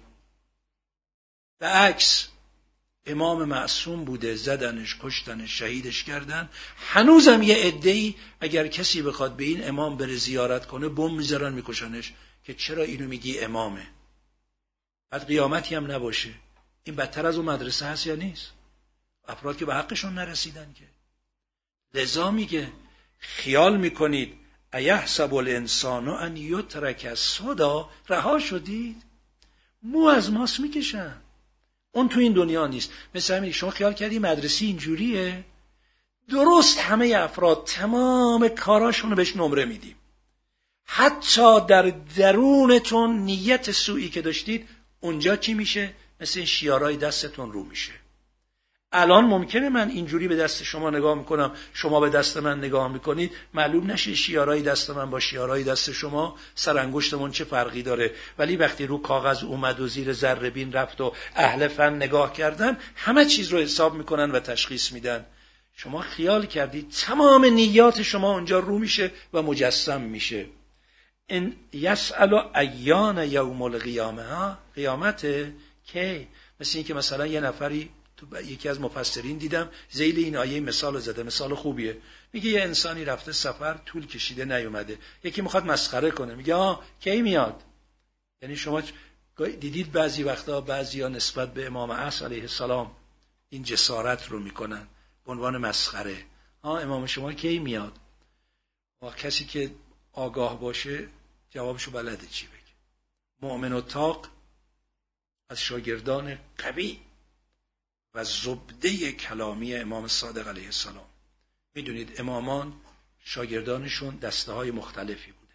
به عکس امام معصوم بوده، زدنش، کشتنش، شهیدش کردن، هنوزم یه عده‌ای اگر کسی بخواد به این امام بره زیارت کنه بم میذارن میکشنش که چرا اینو میگی امامه. بعد قیامتی هم نباشه. این بدتر از اون مدرسه هست یا نیست؟ افراد که به حقشون نرسیدن که. لذا میگه خیال میکنید ایحسب الانسان ان یترک سدی، رها شدید؟ مو از ماست میکشن، اون تو این دنیا نیست. مثل همین شما خیال کردی مدرسه اینجوریه؟ درست همه افراد تمام کاراشونو بهش نمره میدیم، حتی در درونتون نیت سوئی که داشتید اونجا چی میشه؟ مثل شیارای دستتون رو میشه. الان ممکنه من اینجوری به دست شما نگاه میکنم، شما به دست من نگاه میکنید، معلوم نشه شیارای دست من با شیارای دست شما سرانگشتمون چه فرقی داره. ولی وقتی رو کاغذ اومد و زیر ذره بین رفت و اهل فن نگاه کردن، همه چیز رو حساب میکنن و تشخیص میدن. شما خیال کردید تمام نیات شما اونجا رو میشه و مجسم میشه. ان یسأل ایان یوم القیامه، ها قیامته کی؟ مثل این که مثلا یه نفری تو یکی از مفسرین دیدم ذیل این آیه مثال زده، مثال خوبیه. میگه یه انسانی رفته سفر، طول کشیده نیومده، یکی میخواد مسخره کنه، میگه آه کی میاد؟ یعنی شما دیدید بعضی وقتا بعضیا نسبت به امام عصر علیه السلام این جسارت رو میکنن به عنوان مسخره. آه امام شما کی میاد؟ و کسی که آگاه باشه جوابشو بلده چی بگه. مؤمن و تاق از شاگردان قوی و زبده کلامی امام صادق علیه السلام. میدونید امامان شاگردانشون دسته های مختلفی بودن،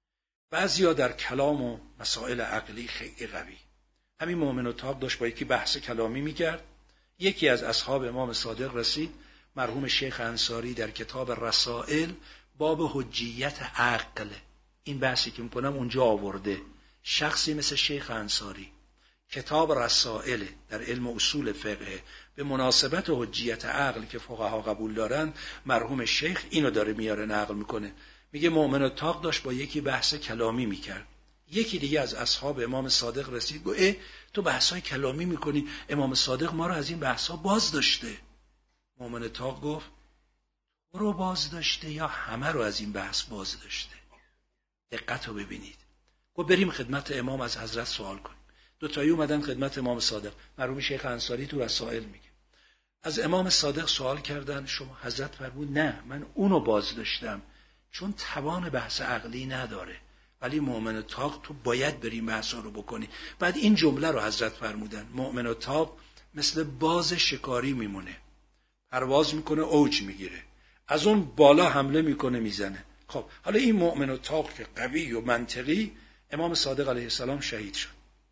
بعضیا در کلام و مسائل عقلی خیلی قوی. همین مؤمن و تاق داشت با یکی بحث کلامی میکرد. یکی از اصحاب امام صادق رسید، مرحوم شیخ انصاری در کتاب رسائل باب حجیت عقل، این بحثی که میکنم اونجا آورده. شخصی مثل شیخ انصاری کتاب رسائل در علم اصول فقه به مناسبت حجیت عقل که فقها قبول دارن، مرحوم شیخ اینو داره میاره نقل میکنه. میگه مؤمن و تاق داشت با یکی بحث کلامی میکرد. یکی دیگه از اصحاب امام صادق رسید گفت اه تو بحثای کلامی میکنی، امام صادق ما رو از این بحثا باز داشته. مؤمن تاق گفت تو رو باز داشته یا همه رو از این بحث باز داشته؟ دقت رو ببینید. گفت بریم خدمت امام از حضرت سوال کنیم. دو تایی اومدن خدمت امام صادق. مرحوم شیخ انصاری تو رسائل میگه از امام صادق سوال کردن، شما حضرت فرمود نه من اونو باز داشتم چون توان بحث عقلی نداره، ولی مؤمن تاق تو باید بریم بحثا رو بکنی. بعد این جمله رو حضرت فرمودن مؤمن تاق مثل باز شکاری میمونه، پرواز میکنه اوج میگیره، از اون بالا حمله میکنه میزنه. خب حالا این مؤمن و تاق که قوی و منطقی، امام صادق علیه السلام شهید شد.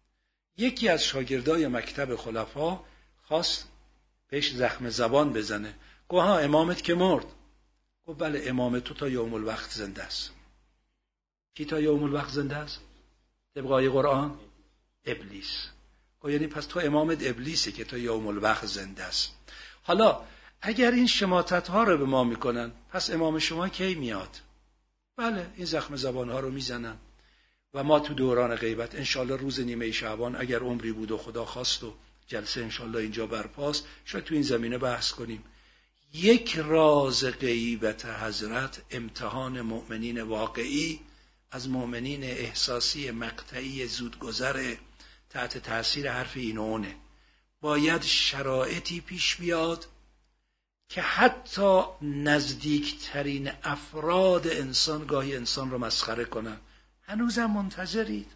یکی از شاگردای مکتب خلفا خواست بهش زخم زبان بزنه. گفت ها امامت که مرد. گفت بله امام تو تا یوم الوقت زنده است. کی تا یوم الوقت زنده است؟ طبق آیه قرآن ابلیس. گفت یعنی پس تو امامت ابلیسی که تا یوم الوقت زنده است. حالا اگر این شماتت ها رو به ما میکنن، پس امام شما کی میاد؟ بله این زخم زبان ها رو میزنن و ما تو دوران غیبت انشالله روز نیمه شعبان اگر عمری بود و خدا خواست و جلسه انشالله اینجا برپاست، شاید تو این زمینه بحث کنیم. یک راز غیبت حضرت امتحان مؤمنین واقعی از مؤمنین احساسی مقطعی زودگذر تحت تأثیر حرف این و اونه. باید شرایطی پیش بیاد که حتی نزدیکترین افراد انسان گاهی انسان رو مسخره کنن. هنوزم منتظرید؟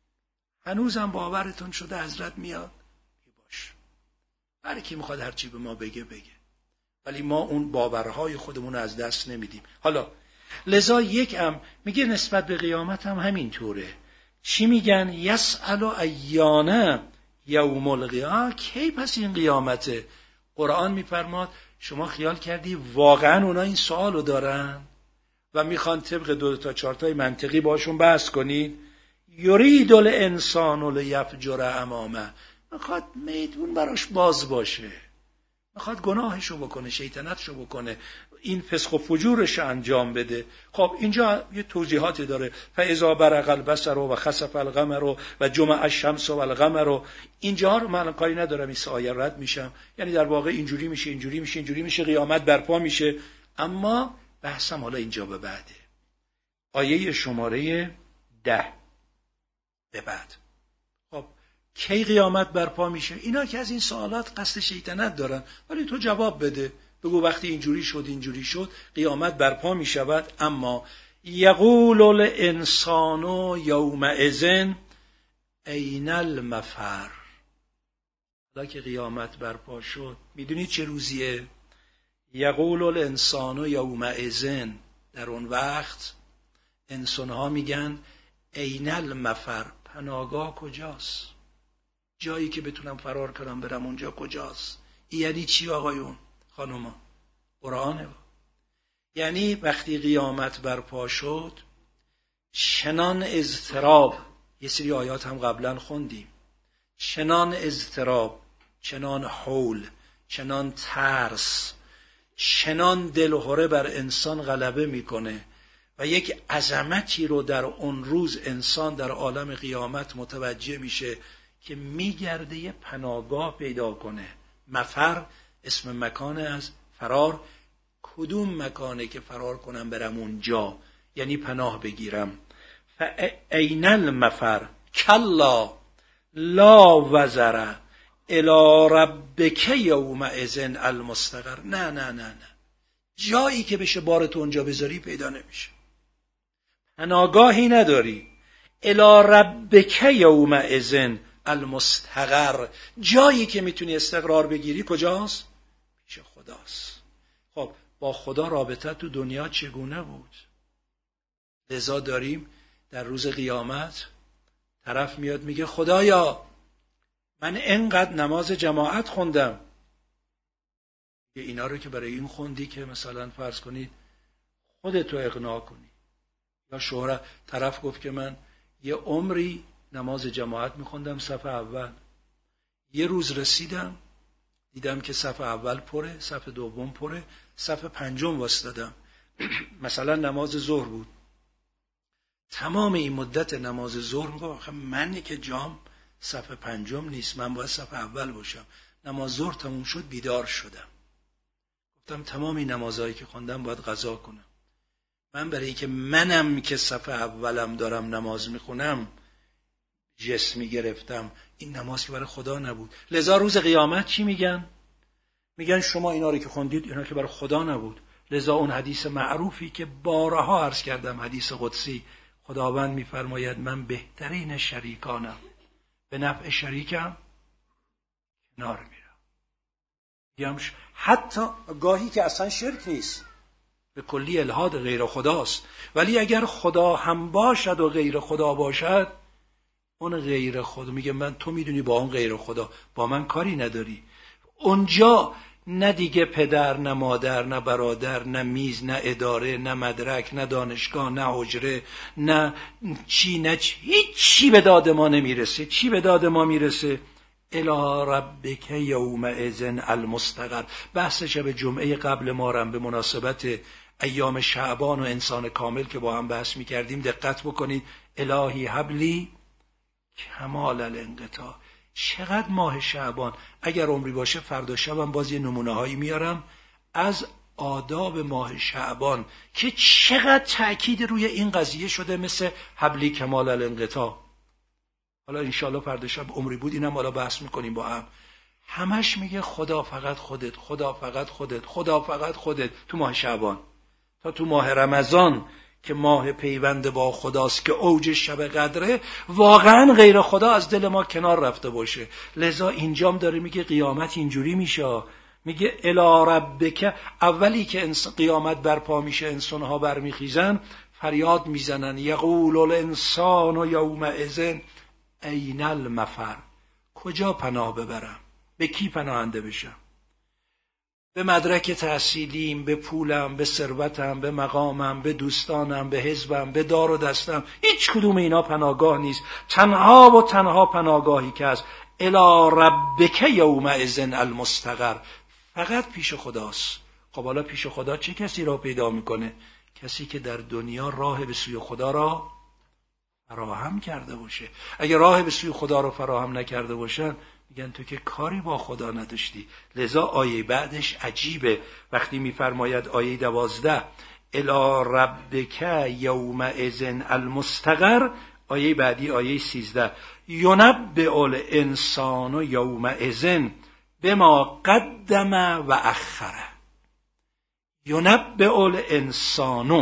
هنوزم باورتون شده حضرت میاد؟ باش، هر کی میخواد هرچی به ما بگه بگه، ولی ما اون باورهای خودمون رو از دست نمیدیم. حالا لذا یک ام میگه نسبت به قیامت هم همین طوره. چی میگن؟ یسأل ایانه یوم القیامه، کی پس این قیامته؟ قرآن میفرماد شما خیال کردی واقعا اونا این سوالو دارن و میخوان طبق دو تا چهار تای منطقی باشون بحث کنید؟ یرید الانسان لیفجر امامه، میخواد میدون براش باز باشه، میخواد گناهشو بکنه، شیطنتشو بکنه، این فسق و فجورش انجام بده. خب اینجا یه توضیحاتی داره. فاذا برق البصر و خسف القمر و جمع الشمس والقمر. اینجا رو من کاری ندارم، این آیه رد میشم، یعنی در واقع اینجوری میشه اینجوری میشه اینجوری میشه قیامت برپا میشه. اما بحثم حالا اینجا به بعده. آیه شماره ده به بعد. خب کی قیامت برپا میشه؟ اینا که از این سوالات قصد شیطنت دارن، ولی تو جواب بده، بگو وقتی اینجوری شد اینجوری شد قیامت برپا میشود. اما یقول الانسان یومئذ این المفر. حالا که قیامت برپا شد میدونی چه روزیه؟ یقول الانسان یومئذ، در اون وقت انسان ها میگن این المفر، پناهگاه کجاست؟ جایی که بتونم فرار کنم برم اونجا کجاست؟ یعنی چی آقایون خانوما؟ قرآنه. یعنی وقتی قیامت برپا شد چنان اضطراب، یه سری آیات هم قبلا خوندیم، چنان اضطراب، چنان حول، چنان ترس، چنان دلهره بر انسان غلبه میکنه و یک عظمتی رو در اون روز انسان در عالم قیامت متوجه میشه که میگرده یه پناهگاه پیدا کنه. مفر اسم مکان از فرار. کدوم مکانه که فرار کنم برم اونجا، یعنی پناه بگیرم. فاین المفر کلا لا وزر الی ربک یومئذ المستقر. نه نه نه نه، جایی که بشه بارت اونجا بذاری پیدا نمیشه، پناهگاهی نداری. الی ربک یومئذ المستقر، جایی که میتونی استقرار بگیری کجاست؟ پیش خداست. خب با خدا رابطه تو دنیا چگونه بود؟ لذا داریم در روز قیامت طرف میاد میگه خدایا من انقدر نماز جماعت خوندم. اینا رو که برای این خوندی که مثلا فرض کنید خودتو اقناع کنی. یا شهره طرف گفت که من یه عمری نماز جماعت میخوندم صف اول، یه روز رسیدم دیدم که صف اول پره، صف دوم پره، صف پنجم واسطادم. مثلا نماز ظهر بود، تمام این مدت نماز ظهر میگم آخه منی که جام صف پنجم نیست، من باید صف اول باشم. نماز ظهر تموم شد بیدار شدم، گفتم تمام این نمازهایی که خوندم باید قضا کنم. من برای اینکه منم که صف اولم دارم نماز میخونم جسمی گرفتم، این نماز که برای خدا نبود. لذا روز قیامت چی میگن؟ میگن شما اینا رو که خوندید اینا که برای خدا نبود. لذا اون حدیث معروفی که بارها عرض کردم، حدیث قدسی، خداوند میفرماید من بهترین شریکانم، به نفع شریکم کنار میرم. میگم حتی گاهی که اصلا شرک نیست، به کلی الحاد غیر خداست. ولی اگر خدا هم باشد و غیر خدا باشد، اون غیر خدا میگه من تو میدونی با اون غیر خدا با من کاری نداری. اونجا نه دیگه پدر، نه مادر، نه برادر، نه میز، نه اداره، نه مدرک، نه دانشگاه، نه حجره، نه چی نه چی، هیچ چی به داد ما نمیرسه. چی به داد ما میرسه؟ الی ربک یومئذ المستقر. بحث شب جمعه قبل ما رم به مناسبت ایام شعبان و انسان کامل که با هم بحث میکردیم دقت بکنید. الهی حبلی کمال الانقطاع. چقدر ماه شعبان، اگر عمری باشه فردا شبم باز یه نمونه هایی میارم از آداب ماه شعبان که چقدر تأکید روی این قضیه شده، مثل حبلی کمال الانقطاع. حالا انشالله فردا شب عمری بود اینم حالا بحث میکنیم با هم. همش میگه خدا فقط خودت، خدا فقط خودت، خدا فقط خودت تو ماه شعبان. تا تو ماه رمضان که ماه پیوند با خداست که اوج شب قدره، واقعا غیر خدا از دل ما کنار رفته باشه. لذا اینجام داره میگه قیامت اینجوری میشه. میگه الی ربک، اولی که قیامت برپا میشه انسانها برمیخیزن فریاد میزنن یقول الانسان یومئذ این المفر. کجا پناه ببرم؟ به کی پناهنده بشم؟ به مدرک تحصیلیم، به پولم، به ثروتم، به مقامم، به دوستانم، به حزبم، به دار و دستم، هیچ کدوم اینا پناهگاه نیست. تنها و تنها پناهگاهی که از الی ربک یومئذ المستقر، فقط پیش خداست. خب حالا پیش خدا چه کسی را پیدا میکنه؟ کسی که در دنیا راه به سوی خدا را فراهم کرده باشه. اگه راه به سوی خدا را فراهم نکرده باشن میگن تو که کاری با خدا نداشتی. لذا آیه بعدش عجیبه وقتی میفرماید آیه دوازده الی ربک یومئذ المستقر، آیه بعدی آیه سیزده ینبئ الانسان یومئذ بما قدم و اخر. ینبئ الانسان،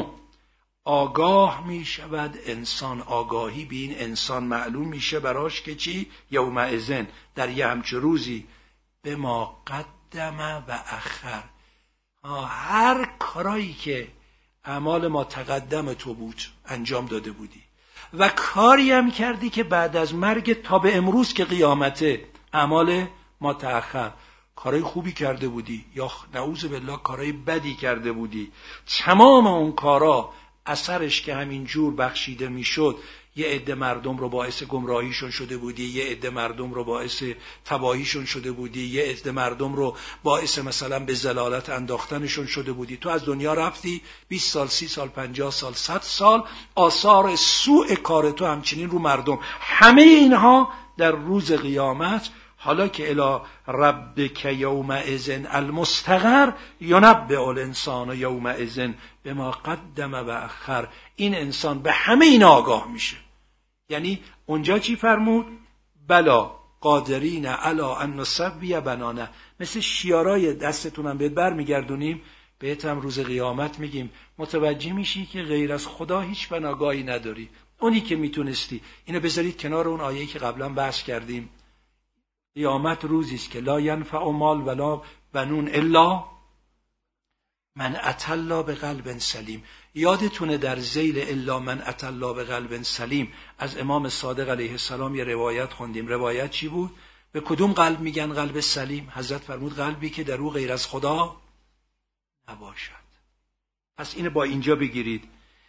آگاه می شود انسان، آگاهی به این انسان معلوم میشه براش که چی؟ یومئذن، در یه همچه روزی، به ما قدم و اخر. هر کارایی که اعمال ما تقدم تو بود انجام داده بودی و کاری هم کردی که بعد از مرگ تا به امروز که قیامته اعمال ما تأخر، کارهای خوبی کرده بودی یا نعوذ بالله کارهای بدی کرده بودی، تمام اون کارا اثرش که همین جور بخشیده میشد، یه عده مردم رو باعث گمراهیشون شده بودی، یه عده مردم رو باعث تباهیشون شده بودی، یه عده مردم رو باعث مثلا به ضلالت انداختنشون شده بودی. تو از دنیا رفتی بیست سال، سی سال، پنجاه سال، صد سال، آثار سوء کار تو همچنین رو مردم. همه اینها در روز قیامت، حالا که الی ربک یومئذ المستقر ینبئ الانسان یومئذ بما قدم و اخر، این انسان به همه این آگاه میشه. یعنی اونجا چی فرمود؟ بلا قادرین علی ان نسوی بنانه. مثل شیارای دستتونم بهت بر میگردونیم، بهت هم روز قیامت میگیم متوجه میشی که غیر از خدا هیچ بناگاهی نداری. اونی که میتونستی، اینو بذارید کنار اون آیه‌ای که قبلا بحث کردیم، قیامت روزی است که لا ینفع مال ولا بنون الا من اتى الله بقلب سلیم. یادتونه در ذیل الا من اتى الله بقلب سلیم از امام صادق علیه السلام یه روایت خوندیم. روایت چی بود؟ به کدوم قلب میگن قلب سلیم؟ حضرت فرمود قلبی که در او غیر از خدا نباشد. پس اینو با اینجا بگیرید.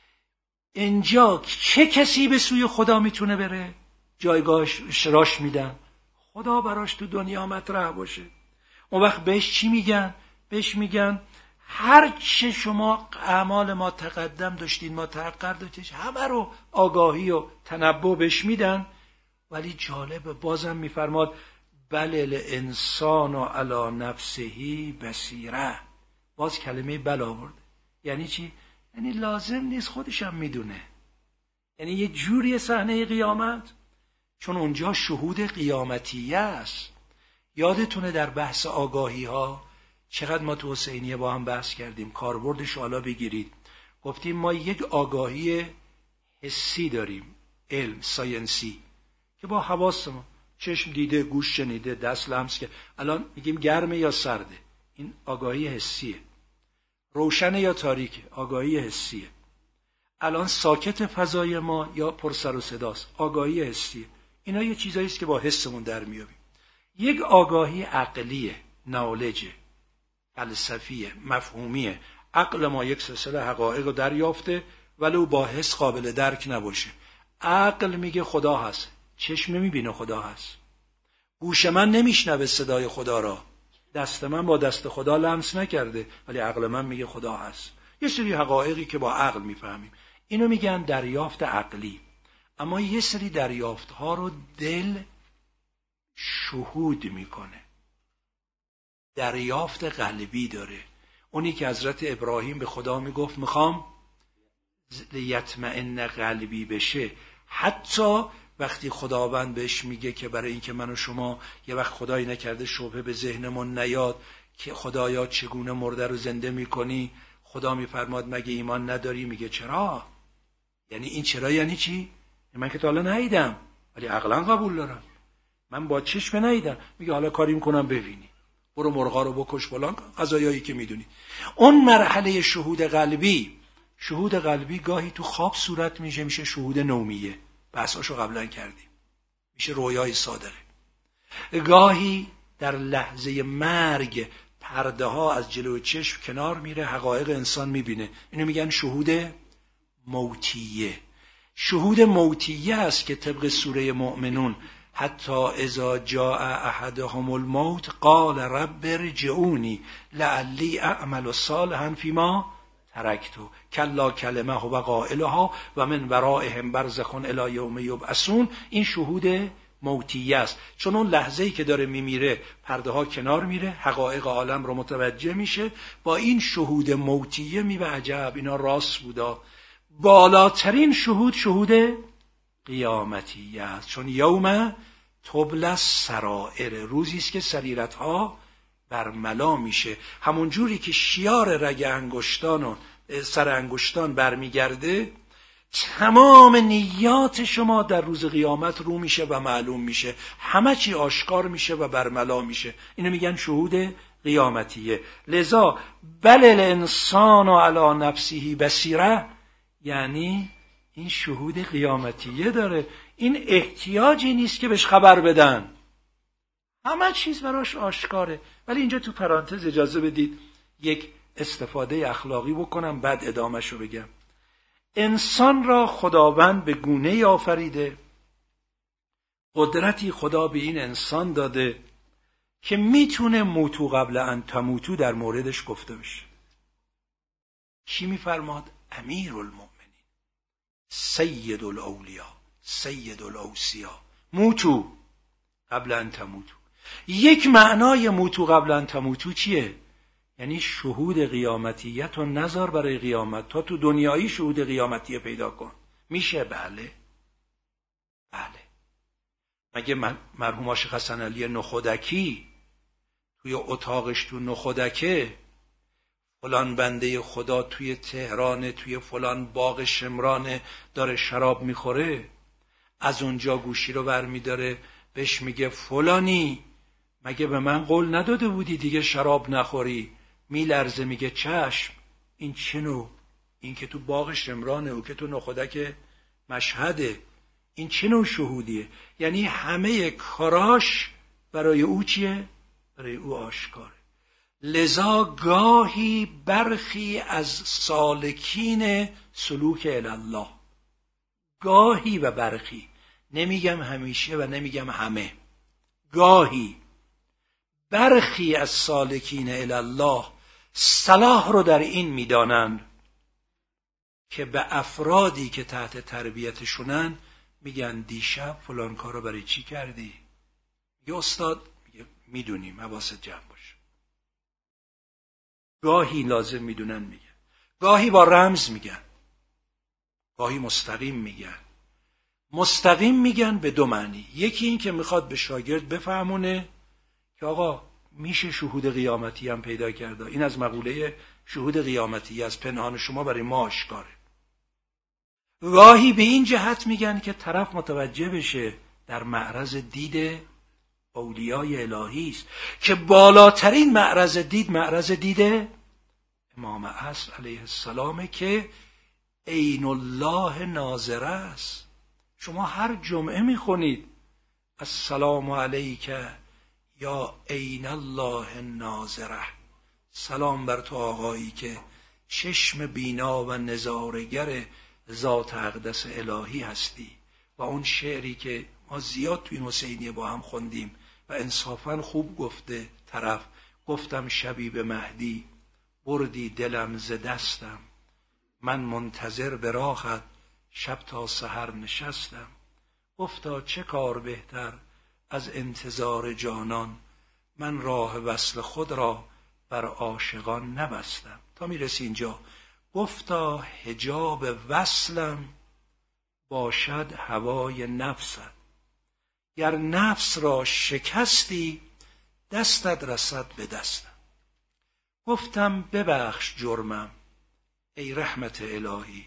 اینجا چه کسی به سوی خدا میتونه بره؟ جایگاهش راش میدن خدا براش تو دنیا مطرح باشه. اون وقت بهش چی میگن؟ بهش میگن هر چه شما اعمال ما تقدم داشتین، ما تأخر داشتین، همه رو آگاهی و تنبؤ بهش میدن. ولی جالبه بازم میفرماد بل الانسان علی نفسه بصیره. باز کلمه بل آورد. یعنی چی؟ یعنی لازم نیست، خودشم میدونه. یعنی یه جوری صحنه قیامت، چون اونجا شهود قیامتیه است. یادتونه در بحث آگاهی ها چقدر ما تو حسینیه با هم بحث کردیم، کاربردش حالا بگیرید. گفتیم ما یک آگاهی حسی داریم، علم ساینسی، که با حواس ما، چشم دیده، گوش شنیده، دست لمس که الان میگیم گرمه یا سرده، این آگاهی حسیه. روشنه یا تاریکه؟ آگاهی حسیه. الان ساکت فضای ما یا پر سر و صداست؟ آگاهی حسیه. اینا یه چیزایی است که با حسمون در میابیم. یک آگاهی عقلیه، نالجه، فلسفیه، مفهومیه. عقل ما یک سلسله حقایق رو دریافته ولو با حس قابل درک نباشه. عقل میگه خدا هست، چشم نمیبینه خدا هست، گوش من نمیشنوه صدای خدا را، دست من با دست خدا لمس نکرده، ولی عقل من میگه خدا هست. یه سری حقایقی که با عقل میفهمیم، اینو میگن دریافت عقلی. اما یه سری دریافت ها رو دل شهود میکنه، دریافت قلبی داره. اونی که حضرت ابراهیم به خدا میگفت میخوام لیطمئن قلبی بشه، حتی وقتی خداوند بهش میگه که برای اینکه من و شما یه وقت خدایی نکرده شبهه به ذهنمون نیاد که خدایا چگونه مرده رو زنده میکنی، خدا میفرماد مگه ایمان نداری؟ میگه چرا؟ یعنی این چرا یعنی چی؟ من که تا حالا ندیدم ولی عقلا قبول دارم. من با چشم ندیدم. میگه حالا کاری میکنم ببینی، برو مرغا رو بکش فلان، قضایایی که میدونی. اون مرحله شهود قلبی، شهود قلبی گاهی تو خواب صورت میشه، میشه شهود نومیه، بحثاشو قبلا کردیم، میشه رویای صادقه. گاهی در لحظه مرگ پرده ها از جلوی چشم کنار میره، حقایق انسان میبینه. اینو میگن شهود موتیه. شهود موتیه است که طبق سوره مؤمنون حتی اذا جاء احدهم الموت قال رب ارجعونی لعلی اعمل صالحا فیما ترکت کلا کلمه هو قائلها و من ورائهم برزخ الی یوم یبعثون. این شهود موتیه است، چون اون لحظه‌ای که داره میمیره پرده ها کنار میره، حقایق عالم رو متوجه میشه. با این شهود موتیه میبه عجب اینا راست بودا. بالاترین شهود شهود قیامتیه است، چون یوم تبلی السرائر، روزی است که سریرت‌ها برملا میشه. همون جوری که شیار رگ انگشتان و سر انگشتان برمیگرده، تمام نیات شما در روز قیامت رو میشه و معلوم میشه، همه چی آشکار میشه و برملا میشه. اینو میگن شهود قیامتیه. لذا بل الانسان علی نفسه بصیره، یعنی این شهود قیامتیه داره. این احتیاجی نیست که بهش خبر بدن، همه چیز براش آشکاره. ولی اینجا تو پرانتز اجازه بدید یک استفاده اخلاقی بکنم، بعد ادامه‌شو بگم. انسان را خداوند به گونه‌ای آفریده، قدرتی خدا به این انسان داده که میتونه موتو قبل ان تموتو در موردش گفته بشه. کی میفرماد؟ امیرالمؤمنین، سید الاولیا، سید الاوصیا، موتو قبل ان تموتو. یک معنای موتو قبل ان تموتو چیه؟ یعنی شهود قیامتیت رو نذار برای قیامت، تا تو دنیایی شهود قیامتیه پیدا کن. میشه؟ بله بله. مگه مرحوم عاشق حسن علی نخودکی توی اتاقش تو نخودکه فلان بنده خدا توی تهران توی فلان باغ شمرانه داره شراب میخوره، از اونجا گوشی رو برمی داره بهش میگه فلانی مگه به من قول نداده بودی دیگه شراب نخوری؟ میلرزه میگه چشم. این چه نوع؟ این که تو باغ شمرانه، او که تو نخودک مشهده. این چه نوع شهودیه؟ یعنی همه کاراش برای او چیه؟ برای او آشکاره. لذا گاهی برخی از سالکین سلوک الله، گاهی و برخی، نمیگم همیشه و نمیگم همه، گاهی برخی از سالکین الله صلاح رو در این میدانند که به افرادی که تحت تربیتشونن میگن دیشب فلان کار رو برای چی کردی؟ یه استاد میگه میدونیم، حواست جمع باشه. گاهی لازم میدونن میگن، گاهی با رمز میگن، گاهی مستقیم میگن. مستقیم میگن به دو معنی. یکی این که میخواد به شاگرد بفهمونه که آقا میشه شهود قیامتی هم پیدا کرده. این از مقوله شهود قیامتی، از پنهان شما برای ما آشکاره. گاهی به این جهت میگن که طرف متوجه بشه در معرض دید اولیای الهی است، که بالاترین معرض دید معرض دید امام عصر علیه السلام که عین الله ناظره است. شما هر جمعه میخونید السلام علیک یا عین الله ناظره، سلام بر تو آقایی که چشم بینا و نظارگر ذات اقدس الهی هستی. و اون شعری که ما زیاد توی این حسینیه با هم خوندیم و انصافاً خوب گفته طرف، گفتم شبی به مهدی بردی دلم ز دستم، من منتظر به راهت شب تا سحر نشستم. گفتا چه کار بهتر از انتظار جانان، من راه وصل خود را بر عاشقان نبستم. تا میرسی اینجا گفتا حجاب وصلم باشد هوای نفست، گر نفس را شکستی دستت رسد به دستم. گفتم ببخش جرمم ای رحمت الهی،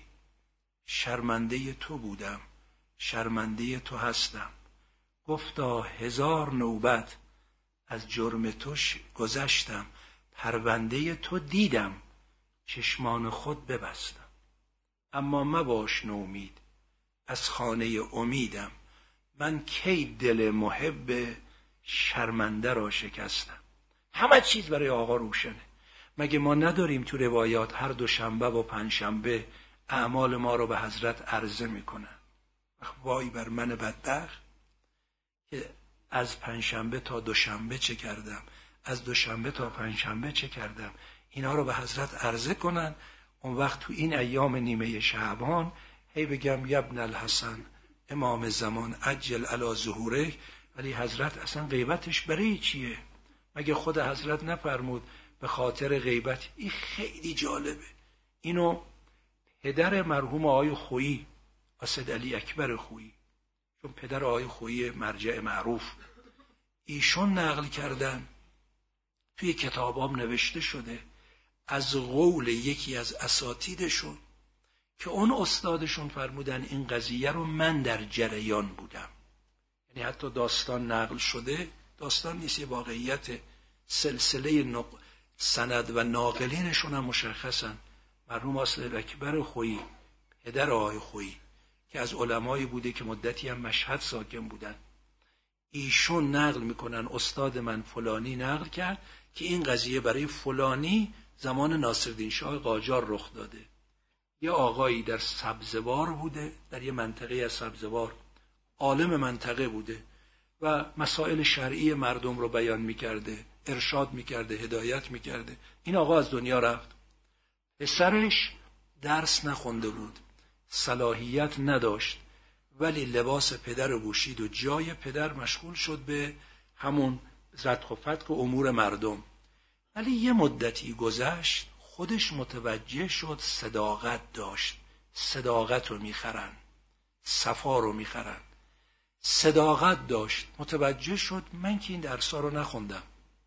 شرمنده تو بودم شرمنده تو هستم. گفتا هزار نوبت از جرم تو گذشتم، پرونده تو دیدم چشمان خود ببستم. اما مباش نومید از خانه امیدم، من کی دل محب شرمنده را شکستم. همه چیز برای آقا روشنه. مگه ما نداریم تو روایات هر دوشنبه و پنجشنبه اعمال ما رو به حضرت عرضه میکنن؟ وای بر من بدبخت که از پنجشنبه تا دوشنبه چه کردم، از دوشنبه تا پنجشنبه چه کردم، اینا رو به حضرت عرضه کنن. اون وقت تو این ایام نیمه شعبان هی بگم یبن الحسن امام زمان عجل علی ظهوره، ولی حضرت اصلا غیبتش برای چیه؟ مگه خود حضرت نفرمود به خاطر غیبت؟ این خیلی جالبه. اینو پدر مرحوم آقای خویی، اسد علی اکبر خویی، چون پدر آقای خویی مرجع معروف، ایشون نقل کردن، توی کتابام نوشته شده از قول یکی از اساتیدشون که اون استادشون فرمودن این قضیه رو من در جریان بودم. یعنی حتی داستان نقل شده، داستان نیست، یه واقعیت. سلسله نق... سند و ناقلینشون هم مشخصن. مرحوم اسد اکبر خویی پدر آقای خویی که از علمایی بوده که مدتی هم مشهد ساکن بودن، ایشون نقل میکنن استاد من فلانی نقل کرد که این قضیه برای فلانی زمان ناصرالدین شاه قاجار رخ داده. یه آقایی در سبزوار بوده، در یه منطقه از سبزوار، عالم منطقه بوده و مسائل شرعی مردم رو بیان میکرده، ارشاد میکرده، هدایت میکرده. این آقا از دنیا رفت. پسرش درس نخونده بود، صلاحیت نداشت، ولی لباس پدر رو پوشید و جای پدر مشغول شد به همون زدخ و فتق و امور مردم. ولی یه مدتی گذشت، خودش متوجه شد صداقت داشت. صداقت رو میخرن، صفا رو میخرن. صداقت داشت، متوجه شد من که این درسا رو نخوندم،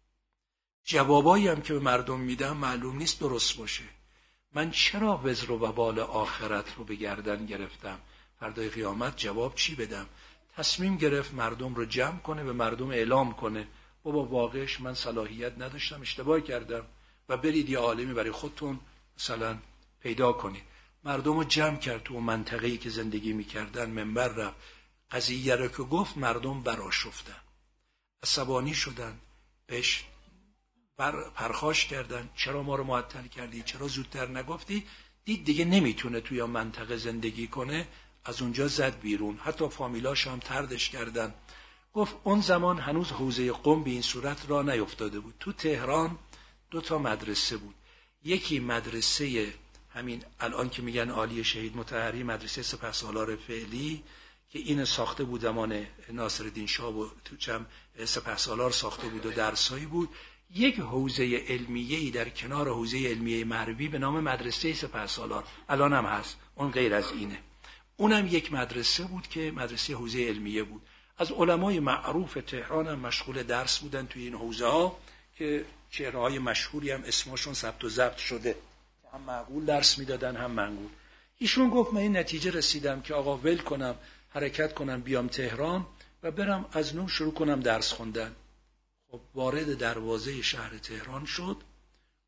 جوابایی هم که به مردم میدم معلوم نیست درست باشه، من چرا وزر و وبال آخرت رو به گردن گرفتم؟ فردای قیامت جواب چی بدم؟ تصمیم گرفت مردم رو جمع کنه، به مردم اعلام کنه بابا واقعش من صلاحیت نداشتم، اشتباه کردم و برید یه عالمی برای خودتون مثلا پیدا کنید. مردم رو جمع کرد تو منطقه‌ای که زندگی میکردن، منبر رفت، قضیه رو که گفت مردم برآشفتن، عصبانی شدن، بهش بر پرخاش کردن، چرا ما رو معطل کردی، چرا زودتر نگفتی؟ دید دیگه نمیتونه توی منطقه زندگی کنه، از اونجا زد بیرون. حتی فامیلاش هم طردش کردن. گفت اون زمان هنوز حوزه قم به این صورت را نیفتاده بود. تو تهران دو تا مدرسه بود، یکی مدرسه همین الان که میگن عالی شهید مطهری، مدرسه سپهسالار فعلی که این ساخته بود زمان ناصرالدین شاه و تو چم سپهسالار ساخته بود و درسایی بود. یک حوزه علمیه‌ای در کنار حوزه علمیه مروی به نام مدرسه سپهسالار الان هم هست، اون غیر از اینه. اونم یک مدرسه بود که مدرسه حوزه علمیه بود. از علمای معروف تهران هم مشغول درس بودن توی این حوزه ها که چهره‌های مشهوری هم اسمشون ثبت و ضبط شده، هم معقول درس میدادن هم منقول. ایشون گفت من این نتیجه رسیدم که آقا ول کنم، حرکت کنم بیام تهران و برم از نو شروع کنم درس خوندن. خب وارد دروازه شهر تهران شد،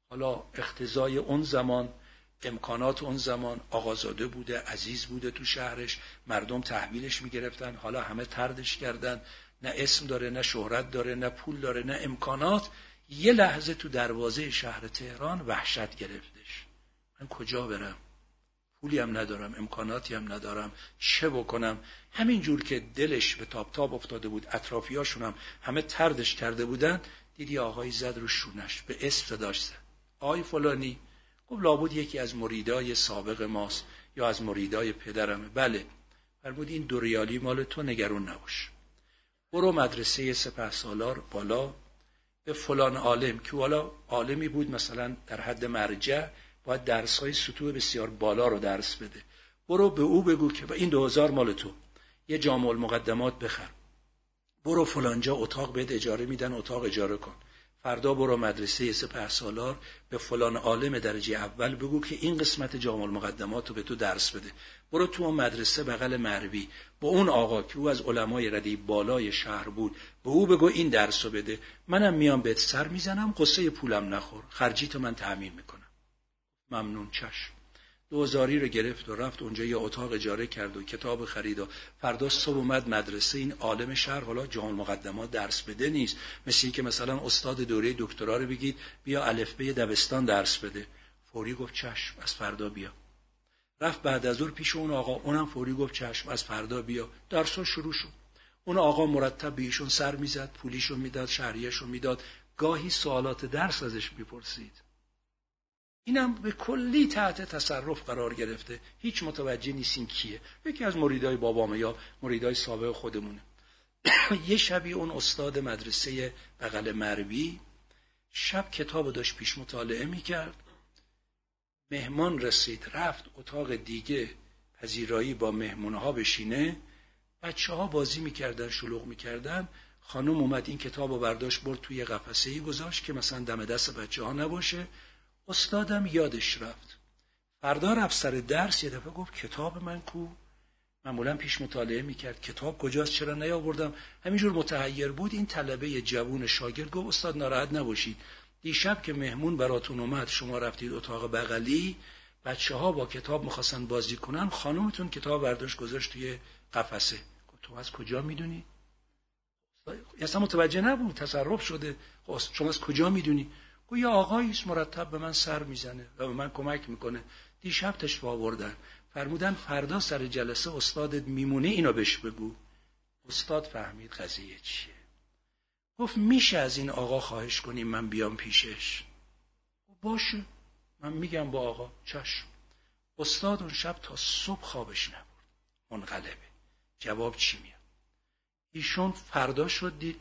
حالا اقتضای اون زمان، امکانات اون زمان، آقازاده بوده، عزیز بوده تو شهرش، مردم تحویلش میگرفتن، حالا همه طردش کردن، نه اسم داره، نه شهرت داره، نه پول داره، نه امکانات. یه لحظه تو دروازه شهر تهران وحشت گرفتش. من کجا برم؟ پولی هم ندارم، امکاناتی هم ندارم، چه بکنم؟ همین جور که دلش به تاب تاب افتاده بود، اطرافیاشون هم همه طردش کرده بودن، دیدی آقای زد رو شونش، به اسم صداش زد. آقای فلانی. گفت لابد یکی از مریدای سابق ماست یا از مریدای پدرمه. بله. فرمود این دو ریالی مال تو، نگران نباش. برو مدرسه سپهسالار بالا، به فلان عالم که والا عالمی بود مثلا در حد مرجع، باید درس‌های سطوح بسیار بالا رو درس بده، برو به او بگو که این دو هزار مال تو، یه جامع المقدمات بخر، برو فلانجا اتاق بهت اجاره میدن، اتاق اجاره کن، فردا برو مدرسه سپهسالار به فلان عالم درجه اول بگو که این قسمت جامع المقدمات رو به تو درس بده، برو تو اون مدرسه بغل مروی با اون آقا که او از علمای رده بالای شهر بود، به او بگو این درس رو بده، منم میام بهت سر میزنم، قصه پولم نخور، خرجیتو من تأمین میکنم. ممنون، چشم. دوزاری رو گرفت و رفت اونجا، یه اتاق اجاره کرد و کتاب خرید و فردا صبح اومد مدرسه. این عالم شهر حالا جامع المقدمات درس بده نیست، مثل این که مثلا استاد دوره دکترا رو بگید بیا الفبه دبستان درس بده. فوری گفت چشم، از فردا بیا. رفت بعد از ظهر پیش اون آقا، اونم فوری گفت چشم، از فردا بیا. درس‌ها شروع شد. اون آقا مرتب به ایشون سر میزد، پولیشو میداد، شهریه‌شو میداد، گاهی سوالات درس ازش میپرسید. اینم به کلی تحت تصرف قرار گرفته، هیچ متوجه نیستین کیه. یکی از مریدای بابامه یا مریدای سابق خودمونه. یه شبی اون استاد مدرسه بغل مروی شب کتاب داشت پیش مطالعه میکرد، مهمان رسید، رفت اتاق دیگه پذیرایی با مهمونها بشینه، بچه ها بازی میکردن، شلوغ میکردن، خانم اومد این کتاب رو برداشت برد توی قفسه‌ای گذاشت که مثلا دم دست بچه ها نباشه. استادم یادش رفت. فردا رفت سر درس، یه دفعه گفت کتاب من کو؟ معمولا پیش مطالعه میکرد، کتاب کجاست، چرا نیاوردم؟ همینجور متحیر بود. این طلبه جوون شاگرد گفت استاد ناراحت نباشید، دیشب که مهمون براتون اومد شما رفتید اتاق بغلی، بچه ها با کتاب میخواستن بازی کنن، خانومتون کتاب برداشت گذاشت توی قفسه. گفت تو از کجا میدونی؟ اصلا متوجه نبود، تصرف شده. شما از کجا میدونی؟ گفت یه آقایی است مرتب به من سر میزنه و به من کمک میکنه، دیشب تشریف آوردن، فرمودن فردا سر جلسه استادت میمونه اینو بهش بگو. استاد فهمید قضیه چیه. گفت میشه از این آقا خواهش کنیم من بیام پیشش؟ باشه من میگم با آقا، چشم. استاد اون شب تا صبح خوابش نبرد، منقلبه. جواب چی میاد؟ ایشون فردا شد دید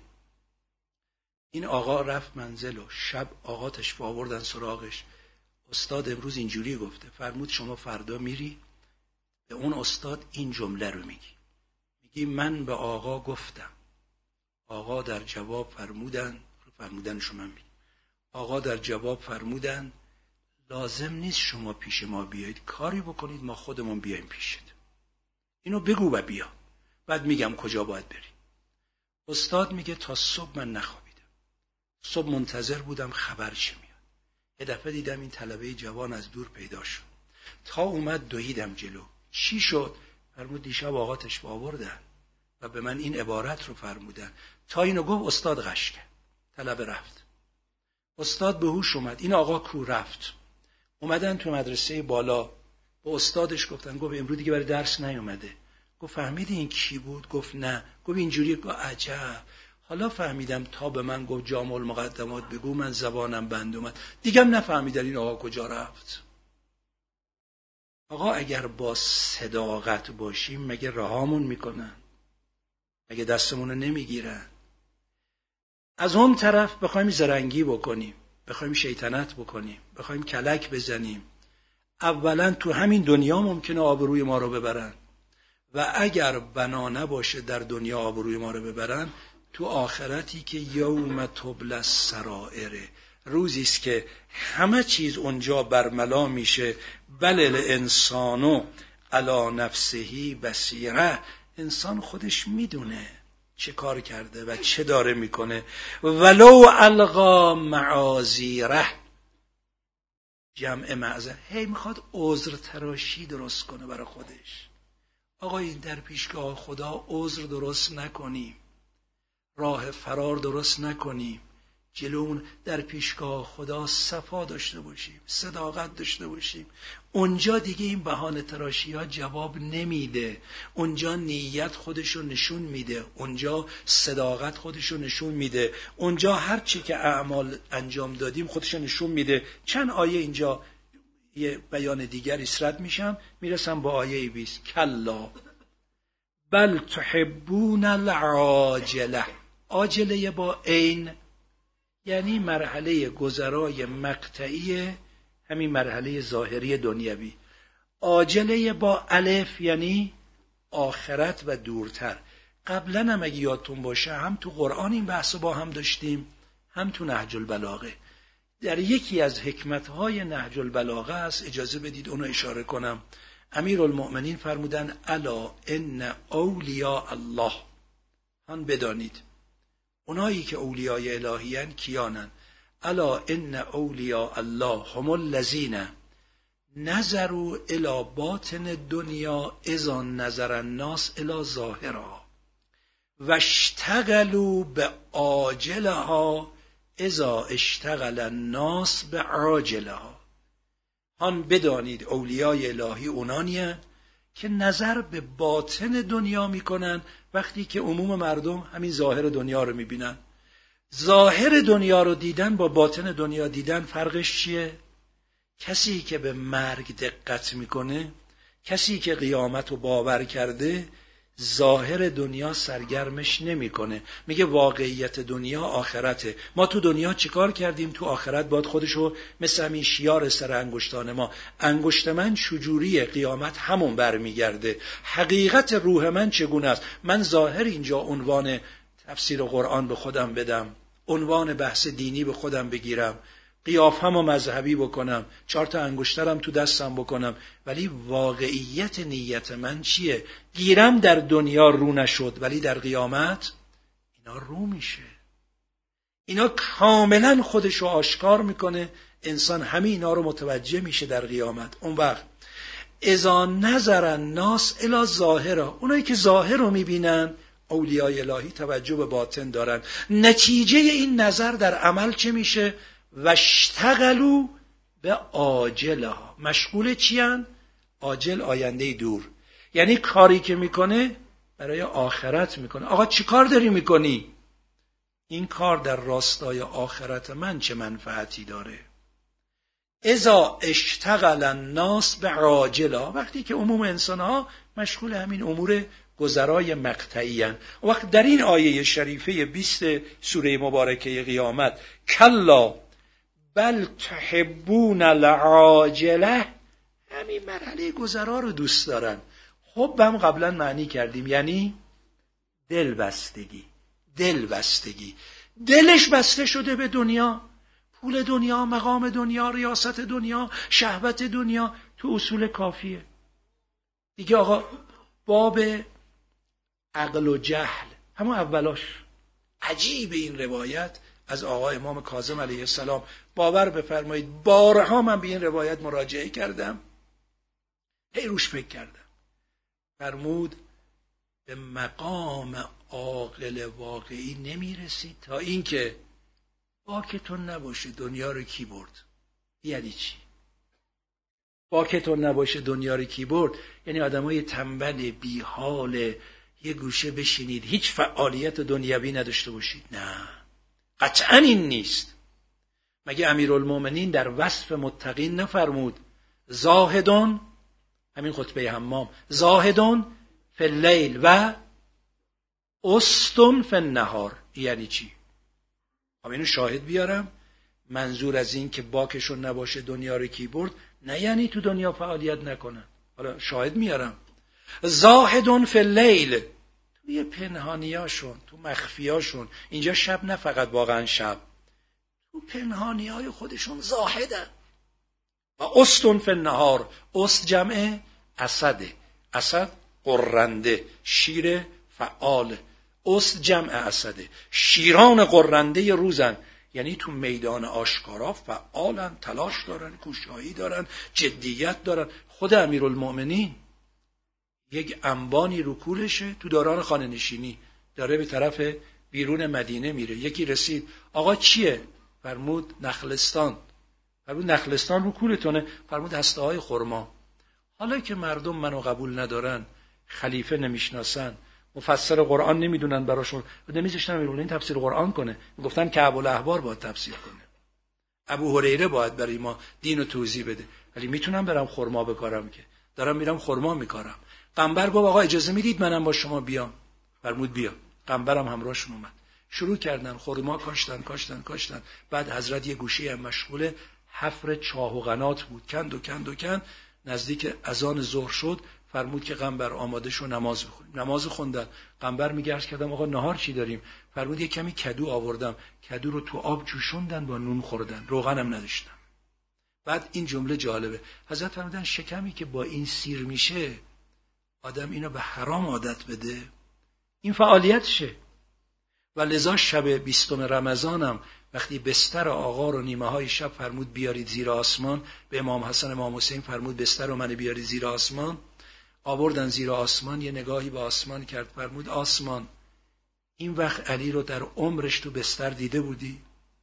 این آقا رفت منزل و شب آقا تشریف آوردن سراغش. استاد امروز اینجوری گفته، فرمود شما فردا میری به اون استاد این جمله رو میگی، میگی من به آقا گفتم، آقا در جواب فرمودن، فرمودن شما میگی، آقا در جواب فرمودن لازم نیست شما پیش ما بیایید، کاری بکنید ما خودمون بیایم پیشت. اینو بگو و بیا، بعد میگم کجا باید بری. استاد میگه تا صبح من نخوابیدم، صبح منتظر بودم خبر چه میاد. یه دفعه دیدم این طلبه جوان از دور پیدا شد، تا اومد دویدم جلو. چی شد؟ فرمود دیشب آقا تشریف آوردن و به من این عبارت رو فرمودن. تا اینو گفت استاد غش کرد، طلبه رفت. استاد به هوش اومد، این آقا کو؟ رفت. اومدن تو مدرسه بالا، با استادش گفتن، گفت امروز دیگه برای درس نیومده. گفت فهمیدی این کی بود؟ گفت نه. گفت اینجوری. گفت عجب، حالا فهمیدم تا به من گفت جامع المقدمات بگو من زبانم بند اومد، دیگم نفهمیدن این آقا کجا رفت. آقا اگر با صداقت باشیم مگه رهامون میکنن؟ مگه دستمون رو نمیگیرن؟ از اون طرف بخوایم زرنگی بکنیم، بخوایم شیطنت بکنیم، بخوایم کلک بزنیم، اولا تو همین دنیا ممکنه آبروی ما رو ببرن و اگر بنا نباشه در دنیا آبروی ما رو ببرن، تو آخرتی که یوم تبلی السرائر، روزی است که همه چیز اونجا برملا میشه. بل الانسانو علی نفسه بصیره، انسان خودش میدونه چه کار کرده و چه داره میکنه. ولو القا معاذیره، جمع معذر، هی میخواد عذر تراشی درست کنه برای خودش. آقا این در پیشگاه خدا عذر درست نکنیم، راه فرار درست نکنیم، جلون در پیشگاه خدا صفا داشته باشیم، صداقت داشته باشیم. اونجا دیگه این بهانه تراشی ها جواب نمیده. اونجا نیت خودشو نشون میده، اونجا صداقت خودشو نشون میده، اونجا هر چی که اعمال انجام دادیم خودشو نشون میده. چند آیه اینجا یه بیان دیگری رد میشم، میرسم با آیه بیست. کلا بل تحبون العاجله. عاجله با عین یعنی مرحله گذرای مقطعی همین مرحله ظاهری دنیوی. عاجله با الف یعنی آخرت و دورتر. قبلا هم اگه یادتون باشه هم تو قرآن این بحثو با هم داشتیم، هم تو نهج البلاغه. در یکی از حکمتهای نهج البلاغه است، اجازه بدید اونو اشاره کنم. امیرالمؤمنین فرمودن الا ان اولیاء الله، هان بدانید اونایی که اولیای الهیان کیانن. الا ان اولیاء الله هم الذین نظروا الی باطن دنیا اذا نظر الناس الی ظاهرها و اشتغلوا به عاجلها اذا اشتغل الناس به عاجلها. هان بدانید اولیای الهی اونانیه که نظر به باطن دنیا میکنن وقتی که عموم مردم همین ظاهر دنیا رو میبینن. ظاهر دنیا رو دیدن با باطن دنیا دیدن فرقش چیه؟ کسی که به مرگ دقت میکنه، کسی که قیامت رو باور کرده، ظاهر دنیا سرگرمش نمیکنه. میگه واقعیت دنیا آخرته. ما تو دنیا چیکار کردیم؟ تو آخرت باید خودشو مثل همین شیار سر انگشتان ما، انگشت من شجوری قیامت همون برمیگرده. حقیقت روح من چگونه است؟ من ظاهر اینجا عنوان تفسیر قرآن به خودم بدم، عنوان بحث دینی به خودم بگیرم، قیافه‌مو مذهبی بکنم، چهار تا انگشترم تو دستم بکنم، ولی واقعیت نیت من چیه؟ گیرم در دنیا رو نشد ولی در قیامت اینا رو میشه. اینا کاملا خودشو آشکار میکنه، انسان همین اینا رو متوجه میشه در قیامت. اون وقت اذا نظر الناس الی ظاهرها، اونایی که ظاهر رو میبینن اولیای الهی توجه به باطن دارن. نتیجه این نظر در عمل چه میشه؟ واشتغلوا به عاجلها. مشغول چیان؟ عاجل آینده دور، یعنی کاری که میکنه برای آخرت میکنه. آقا چی کار داری میکنی؟ این کار در راستای آخرت من چه منفعتی داره؟ اذا اشتغل الناس به عاجلها، وقتی که عموم انسانها مشغول همین امور گذرای مقطعی هستند. وقت در این آیه شریفه بیست سوره مبارکه قیامت کلا بل تحبون العاجله، همین مرحله گذرا رو دوست دارن. حبم قبلا معنی کردیم یعنی دل بستگی. دل بستگی، دلش بسته شده به دنیا، پول دنیا، مقام دنیا، ریاست دنیا، شهوت دنیا. تو اصول کافیه دیگه. آقا باب عقل و جهل همون اولاش. عجیب این روایت از آقا امام کاظم علیه السلام. باور بفرمایید بارها من به این روایت مراجعه کردم، هی روش فکر کردم. فرمود به مقام عاقل واقعی نمیرسید تا اینکه باکتون نباشه دنیا رو کی برد. یعنی چی؟ باکتون نباشه دنیا رو کی برد یعنی آدمای تنبل بی حال یه گوشه بشینید هیچ فعالیت دنیوی نداشته باشید. نه، قطعا این نیست. مگه امیرالمومنین در وصف متقین نفرمود زاهدون، همین خطبه حمام، زاهدون فی اللیل و استون فی النهار. یعنی چی؟ خب اینو شاهد بیارم. منظور از این که باکشون نباشه دنیا رو کی برد نه یعنی تو دنیا فعالیت نکنن. حالا شاهد میارم. زاهدون فی اللیل، توی پنهانیاشون، تو مخفیاشون. اینجا شب نه فقط واقعا شب، تو پنهانیای خودشون زاهدن. و استون فی النهار، است جمع اسده، اسد قرنده، شیر فعال. است جمع اسده، شیران قرنده روزن. یعنی تو میدان آشکارا فعالن، تلاش دارن، کوشایی دارن، جدیت دارن. خود امیرالمؤمنین یک انبانی رو کولشه تو دوران خانه نشینی، داره به طرف بیرون مدینه میره. یکی رسید، آقا چیه؟ فرمود نخلستان. فرمود نخلستان رو کولتونه؟ فرمود هسته های خرما. حالا که مردم منو قبول ندارن، خلیفه نمیشناسن، مفسر قرآن نمیدونن براشون، نمیذاشتن امیرالمومنین تفسیر قرآن کنه. میگفتن که ابوالأحبار باید تفسیر کنه، ابو هریره باید برای ما دین رو توضیح بده. ولی میتونم برم خرما بکارم؟ که دارم میرم خرما میکارم. قنبر گفت آقا اجازه میدید منم با شما بیام؟ فرمود بیا. قنبرم همراهشون اومد. شروع کردن خرما کاشتن کاشتن کاشتن. بعد حضرت یه گوشه هم مشغول حفر چاه و قنات بود، کند و کند و کند. نزدیک اذان ظهر شد، فرمود که قنبر آماده شو نماز بخونیم. نماز خوندن. قنبر میگرد کردم آقا نهار چی داریم؟ فرمود یه کمی کدو آوردم. کدو رو تو آب جوشوندن، با نون خوردن، روغنم نداشتن. بعد این جمله جالبه، حضرت فرمودن شکمی که با این سیر میشه، آدم اینو به حرام عادت بده، این فعالیتشه. و لذا شب بیستم رمضانم وقتی بستر آقا رو نیمه های شب فرمود بیارید زیر آسمان، به امام حسن امام حسین فرمود بستر رو من بیارید زیر آسمان. آوردن زیر آسمان، یه نگاهی به آسمان کرد، فرمود آسمان، این وقت علی رو در عمرش تو بستر دیده بودی؟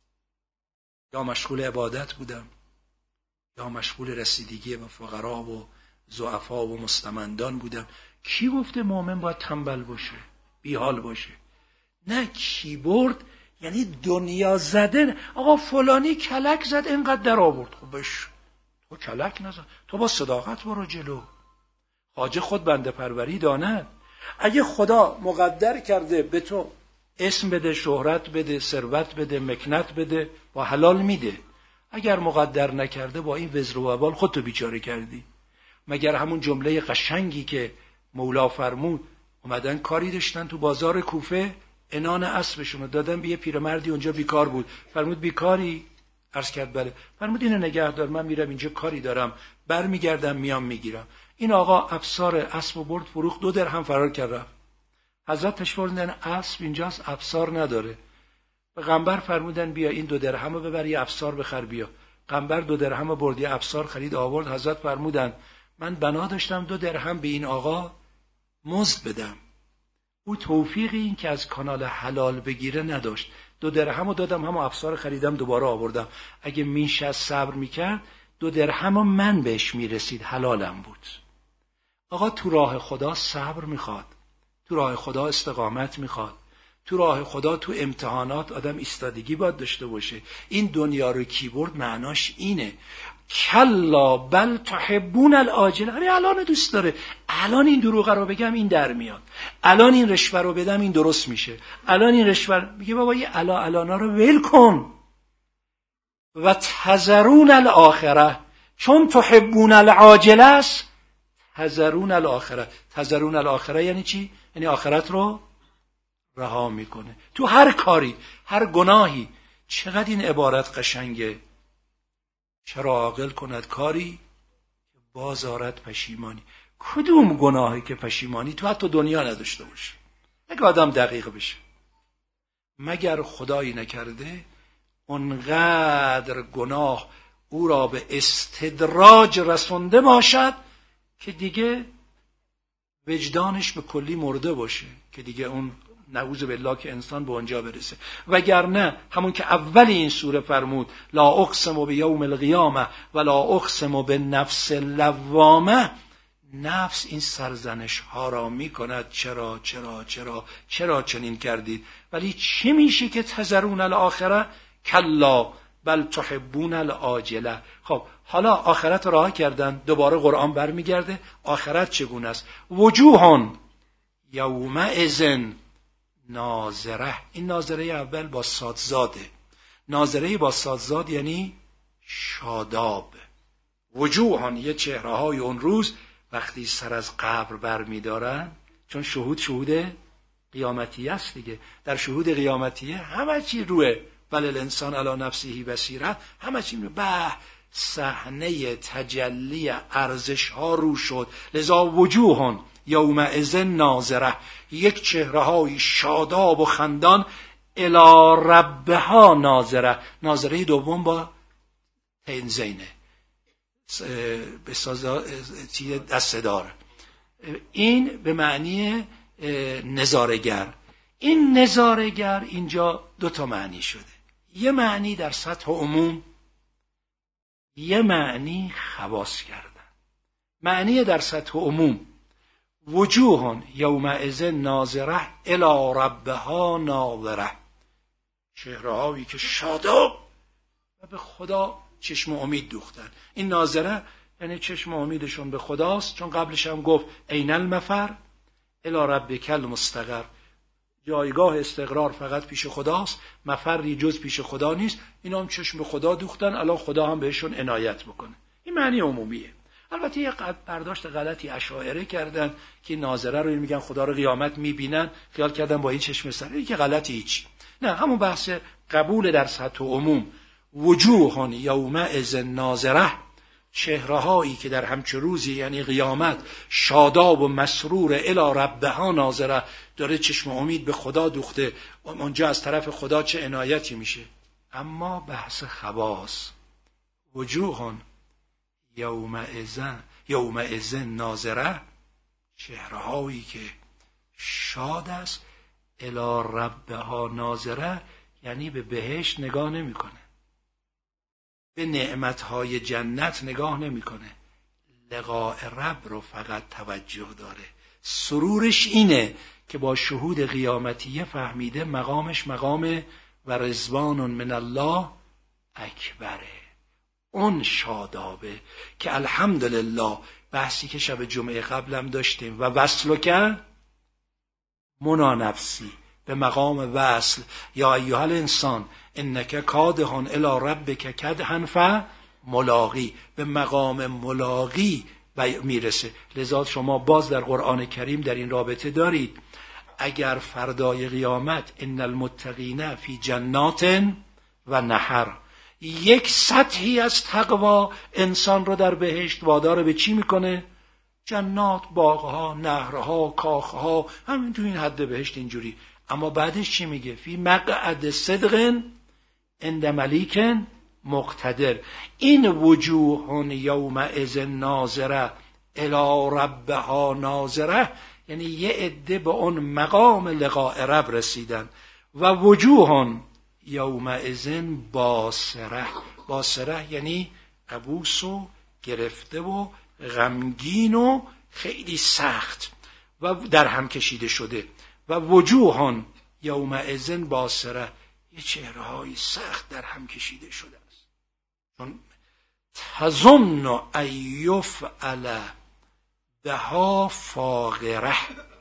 یا مشغول عبادت بودم، یا مشغول رسیدگی به فقرا و ضعفا و مستمندان بودم. کی گفته مؤمن باید تنبل باشه، بیحال باشه؟ نه، کیبورد یعنی دنیا زدن. آقا فلانی کلک زد اینقدر در آورد، خب بش تو کلک نزد، تو با صداقت برو جلو. خواجه خود بنده پروری داند. اگه خدا مقدر کرده به تو اسم بده، شهرت بده، ثروت بده، مکنت بده، با حلال میده. اگر مقدر نکرده با این وزر و وبال خودتو بیچاره کردی. مگر همون جمله قشنگی که مولا فرمود، اومدن کاری داشتن تو بازار کوفه، انان اسبشون دادن به یه پیرمردی اونجا بیکار بود. فرمود بیکاری؟ عرض کرد بله. فرمود اینو نگه دار، من میرم اینجا کاری دارم، برمیگردم میام میگیرم. این آقا افسار اسب و برد فروخت، دو درهم فرار کرد رفت. حضرت تشوردن اسب اینجاست، افسار نداره. به قنبر فرمودن بیا این دو درهم رو ببر یه افسار بخر بیا. قنبر دو درهم برد یه افسار خرید آورد. حضرت فرمودن من بنا داشتم دو درهم به این آقا مزد بدم، او توفیق این که از کانال حلال بگیره نداشت. دو درهم رو دادم، هم افسار خریدم دوباره آوردم. اگه میشه از صبر میکرد دو درهم رو من بهش میرسید، حلالم بود. آقا تو راه خدا صبر میخواد، تو راه خدا استقامت میخواد، تو راه خدا تو امتحانات آدم ایستادگی باید داشته باشه. این دنیا رو کیبورد معناش اینه، کلا بل تحبون العاجله. همین الان دوست داره، الان این دروغه رو بگم این در میاد، الان این رشوه رو بدم این درست میشه، الان این رشوه میگه بابا یه الا الانا رو ول کن. و تذرون الاخره، چون تحبون العاجله است تذرون الاخره. تذرون الاخره یعنی چی؟ یعنی آخرت رو رها میکنه. تو هر کاری، هر گناهی. چقدر این عبارت قشنگه، چرا عاقل کند کاری که باز آرد پشیمانی. کدوم گناهی که پشیمانی تو حتی دنیا نداشته باشه، اگه آدم دقیق بشه، مگر خدایی نکرده اونقدر گناه او را به استدراج رسونده باشد که دیگه وجدانش به کلی مرده باشه، که دیگه اون نعوذ بالله که انسان به اونجا برسه. وگرنه همون که اول این سوره فرمود لا اقسم بیوم القیامه ولا اقسم بالنفس اللوامه، نفس این سرزنش ها را میکند چرا چرا چرا چرا چنین کردید. ولی چی میشه که تذرون الاخره؟ کلا بل تحبون العاجله. خب حالا آخرت راه کردن، دوباره قرآن برمیگرده آخرت چگونه است. وجوهان یومئذ ناظره. این ناظره اول با صادزاده، ناظره با صادزاد یعنی شاداب. وجوهان یه چهره های اون روز وقتی سر از قبر بر می دارن، چون شهود شهود قیامتیه است دیگه، در شهود قیامتیه همه چی روه، بل الانسان علی نفسه بصیره، همه چی به صحنه تجلی ارزش ها رو شد. لذا وجوهان یومئذ ناظره، یک چهره های شاداب و خندان. الی ربها ناظره. ناظره دوم با تنزینه به سازا دسته دار. این به معنی نظاره‌گر. این نظاره‌گر اینجا دو تا معنی شده. یه معنی در سطح عموم، یه معنی خواص کردن. معنی در سطح عموم وجوه یومئذ ناظره الی ربها ناظره، چهره‌هایی که شاداب و به خدا چشم امید دوختن. این ناظره یعنی چشم امیدشون به خداست، چون قبلش هم گفت این المفر الی ربک المستقر، جایگاه استقرار فقط پیش خداست، مفری جز پیش خدا نیست. اینا هم چشم به خدا دوختن، الان خدا هم بهشون عنایت بکنه. این معنی عمومیه. البته یه برداشت غلطی اشاعره کردن که ناظره رو میگن خدا رو قیامت میبینن، خیال کردن با این چشم سر. این که غلطی هیچ نه، همون بحث قبول در سطح عموم. وجوه یومئذ ناظره، چهره‌هایی که در همچه روزی یعنی قیامت شاداب و مسرور الی ربها ناظره، داره چشم امید به خدا دوخته، اونجا از طرف خدا چه عنایتی میشه. اما بحث خواص وجوه یومئذ یومئذ ناظره، چهره‌هایی که شاد است الی ربها ناظره، یعنی به بهشت نگاه نمیکنه، به نعمتهای جنت نگاه نمیکنه، لقاء رب رو فقط توجه داره. سرورش اینه که با شهود قیامتیه فهمیده مقامش مقام و رضوان من الله اکبره. اون شادابه که الحمدلله بحثی که شب جمعه قبلم داشتیم و وصل که منا نفسی به مقام وصل، یا ایها الانسان انک کادح الی ربک کدحا فملاقی، به مقام ملاقی میرسه. لذا شما باز در قرآن کریم در این رابطه دارید اگر فردای قیامت ان المتقین فی جنات و نهر، یک سطحی از تقوا انسان رو در بهشت وادار به چی میکنه؟ جنات، باغها، نهرها، کاخها، همین تو این حد بهشت اینجوری. اما بعدش چی میگه؟ فی مقعد صدق عند ملیک مقتدر. این وجوه یومئذ ناظره الی ربها ناظره یعنی یه عده به اون مقام لقاء رب رسیدن. و وجوه یومئذ باسره، باسره یعنی عبوس و گرفته و غمگین و خیلی سخت و در هم کشیده شده. و وجوه یومئذ باسره، یه چهره‌های سخت در هم کشیده شده است. چون تظن ان یفعل بها فاقره،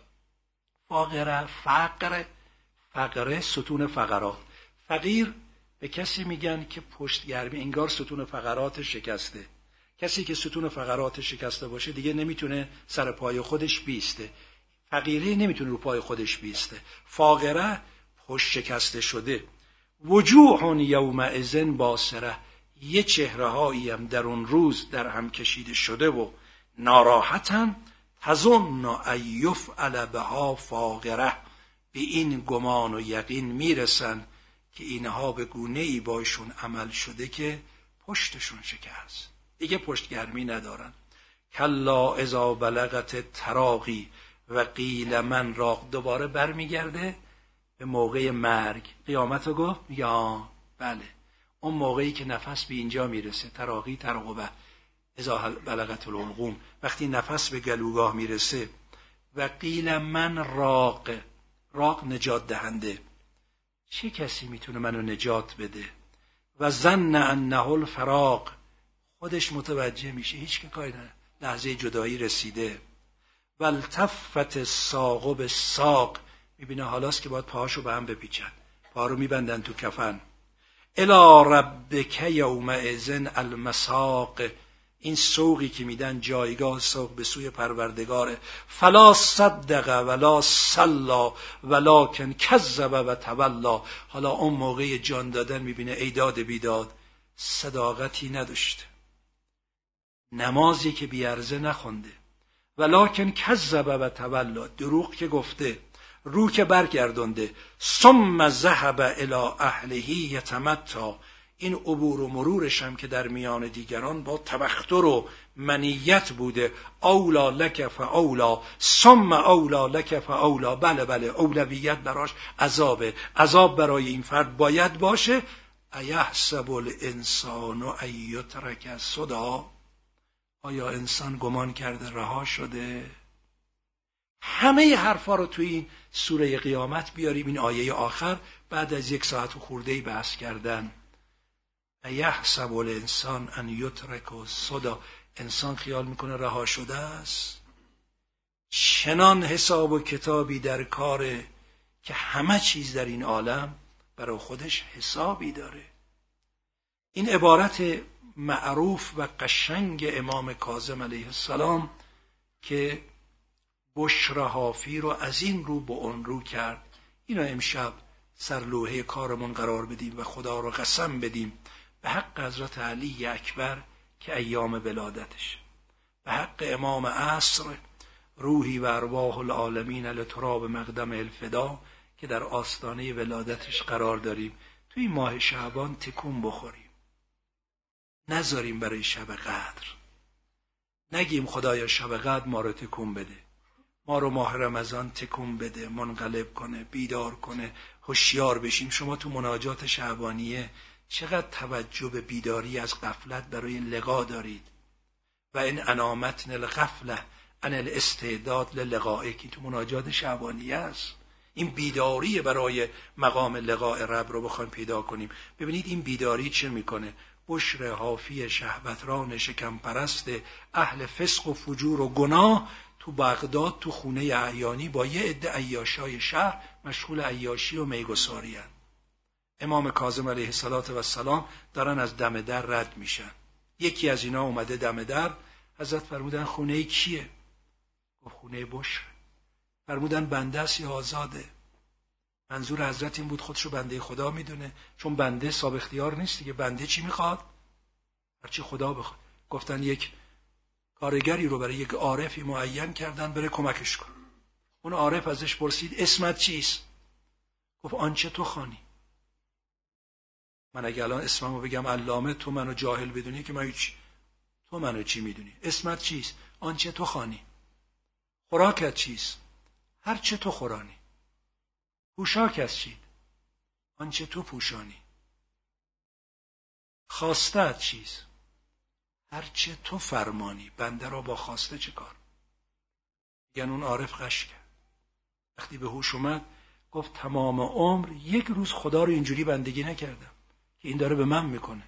فاقره فقر، فقره ستون فقرات. فقیر به کسی میگن که پشت گرمی، انگار ستون فقرات شکسته. کسی که ستون فقرات شکسته باشه دیگه نمیتونه سر پای خودش بیسته. فقیری نمیتونه رو پای خودش بیسته. فاقره پشت شکسته شده. وجوه یومئذ باسره، یه چهره‌هایی هم در اون روز در هم کشیده شده و ناراحتن. تظن ان یفعل بها فاقره، به این گمان و یقین میرسن که اینها به گونه‌ای باشون عمل شده که پشتشون شکست، دیگه پشت گرمی ندارن. کلا اذا بلغت تراقی و قیل من راق، دوباره برمیگرده به موقع مرگ. قیامت رو گفت میگه آه بله، اون موقعی که نفس به اینجا میرسه، تراقی ترقبه اذا بلغت الحلقوم، وقتی نفس به گلوگاه میرسه. و قیل من راق، راق نجات دهنده، چه کسی میتونه منو نجات بده؟ و ظن انه الفراق، خودش متوجه میشه هیچ که کاری نداره، لحظه جدایی رسیده. و التفت الساق بالساق، میبینه حالاست که باید پاهاشو به هم بپیچن، پا رو میبندن تو کفن. الی ربک یومئذ المساق، این سوقی که میدن جایگاه سوق به سوی پروردگاره. فلا صدق ولا صلا ولکن کذب و تولا، حالا اون موقع جان دادن میبینه ایداد بیداد، صداقتی نداشته، نمازی که بیارزه نخونده، ولکن کذب و تولا، دروغ که گفته. رو که برگردونده، ثم ذهب الی اهله یتمتع، این عبور و مرورش هم که در میان دیگران با تبختر و منیت بوده. اولا لک فاولا ثم اولا لک فاولا، بله بله اولویت براش عذابه، عذاب برای این فرد باید باشه. ایحسب الانسان ان یترک سدی، آیا انسان گمان کرده رها شده؟ همه حرفا رو توی این سوره قیامت بیاریم، این آیه آخر بعد از یک ساعت و خورده‌ای بحث کردن. ایحسب الانسان ان یترک سدی، انسان خیال میکنه رها شده است. چنان حساب و کتابی در کاره که همه چیز در این عالم برای خودش حسابی داره. این عبارت معروف و قشنگ امام کاظم علیه السلام که بشر حافی رو از این رو به اون رو کرد، اینو امشب سرلوحه کارمون قرار بدیم و خدا رو قسم بدیم به حق حضرت علی اکبر که ایام ولادتش، به حق امام عصر روحی و ارواح العالمین لتراب مقدم الفدا که در آستانه ولادتش قرار داریم، توی ماه شعبان تکون بخوریم، نذاریم برای شب قدر، نگیم خدایا شب قدر ما رو تکون بده، ما رو ماه رمضان تکون بده، منقلب کنه، بیدار کنه، هوشیار بشیم. شما تو مناجات شعبانیه چقدر توجه به بیداری از غفلت برای لقا دارید. و این انامتن الغفله ان الاستعداد للقائه که تو مناجات شعبانیه است. این بیداری برای مقام لقاء رب رو بخوایم پیدا کنیم. ببینید این بیداری چه میکنه؟ بشر حافی شهوتران شکم پرست اهل فسق و فجور و گناه تو بغداد تو خونه اعیانی با یه عده عیاشای شهر مشغول عیاشی و میگساری هستند. امام کاظم علیه السلام دارن از دم در رد میشن. یکی از اینا اومده دم در، حضرت فرمودن خونه کیه؟ گفت خونه بشر. فرمودن بنده است یا آزاده؟ منظور حضرت این بود خودشو بنده خدا میدونه، چون بنده صاحب اختیار نیست دیگه. بنده چی میخواد؟ هرچی خدا بخواد. گفتن یک کارگری رو برای یک عارفی معین کردن بره کمکش کن. اون عارف ازش پرسید اسمت چیست؟ گفت آنچه تو خوانی. من اگه الان اسممو بگم علامه، تو منو جاهل بدونی که من هیچ، تو منو چی میدونی؟ اسمت چیست؟ آنچه تو خوانی. خوراکت چیست؟ هر چه تو خورانی. پوشاکت چیست؟ آنچه تو پوشانی. خواستت چیست؟ هر چه تو فرمانی. بنده را با خواسته چه کار؟ میگن اون عارف غش کرد. وقتی به هوش اومد گفت تمام عمر یک روز خدا رو اینجوری بندگی نکردم که این داره به من میکنه.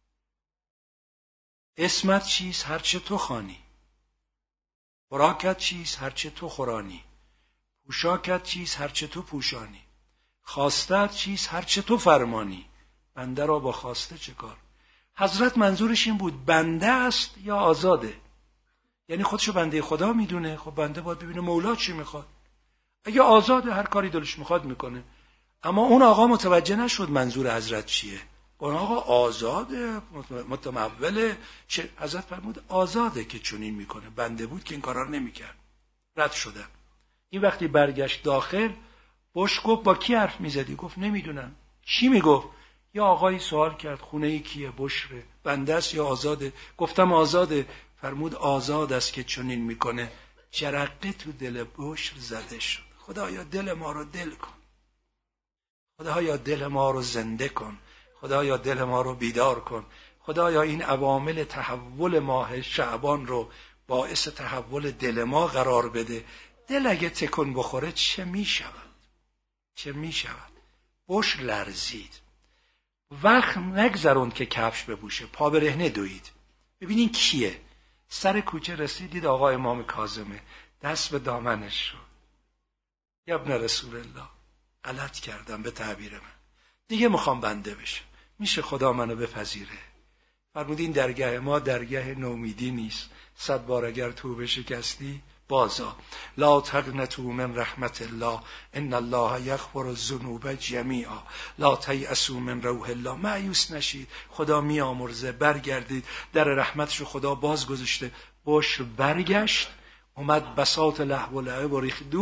اسمت چیست؟ هر چه تو خوانی. خوراکت چیست؟ هر چه تو خورانی. پوشاکت چیست؟ هر چه تو پوشانی. خواستت چیست؟ هر چه تو فرمانی. بنده را با خواسته چه کار؟ حضرت منظورش این بود بنده است یا آزاده؟ یعنی خودشو بنده خدا میدونه. خب بنده باید ببینه مولا چی میخواد. اگه آزاده هر کاری دلش میخواد میکنه. اما اون آقا متوجه نشد منظور حضرت چیه. اون آقا آزاده، متموله. چه؟ حضرت فرمود آزاده که چنین میکنه. بنده بود که این کارا رو نمیکرد. رد شدن. این وقتی برگشت داخل، بش گفت با کی حرف میزدی؟ گفت نمیدونم. چی میگفت؟ یا آقایی سوال کرد خونه کیه؟ بشره. بنده است یا آزاده؟ گفتم آزاده. فرمود آزاد است که چنین میکنه. جرقه تو دل بشر زده شد. خدایا دل ما رو دل کن. خدایا دل ما رو زنده کن. خدایا دل ما رو بیدار کن. خدایا این عوامل تحول ماه شعبان رو باعث تحول دل ما قرار بده. دل اگه تکون بخوره چه می شود؟ چه می شود؟ بش لرزید. وقت نگذرون که کفش بپوشه، پا برهنه دوید. ببینین کیه؟ سر کوچه رسیدید آقا امام کاظمه، دست به دامنش شد. یا ابن رسول الله، غلط کردم به تعبیر من، دیگه میخوام بنده بشم، میشه خدا منو بپذیره؟ فرمودین درگاه ما درگاه نومیدی نیست. صد بار اگر توبه شکستی بازا. لا تقنطوا من رحمت الله ان الله یغفر الذنوب جمیعا لا تیأسوا من روح الله. مایوس نشید، خدا میامرزه، برگردید. در رحمتش رو خدا باز گذاشته. بش برگشت، اومد بساط لهو و لعب و ریخ دور،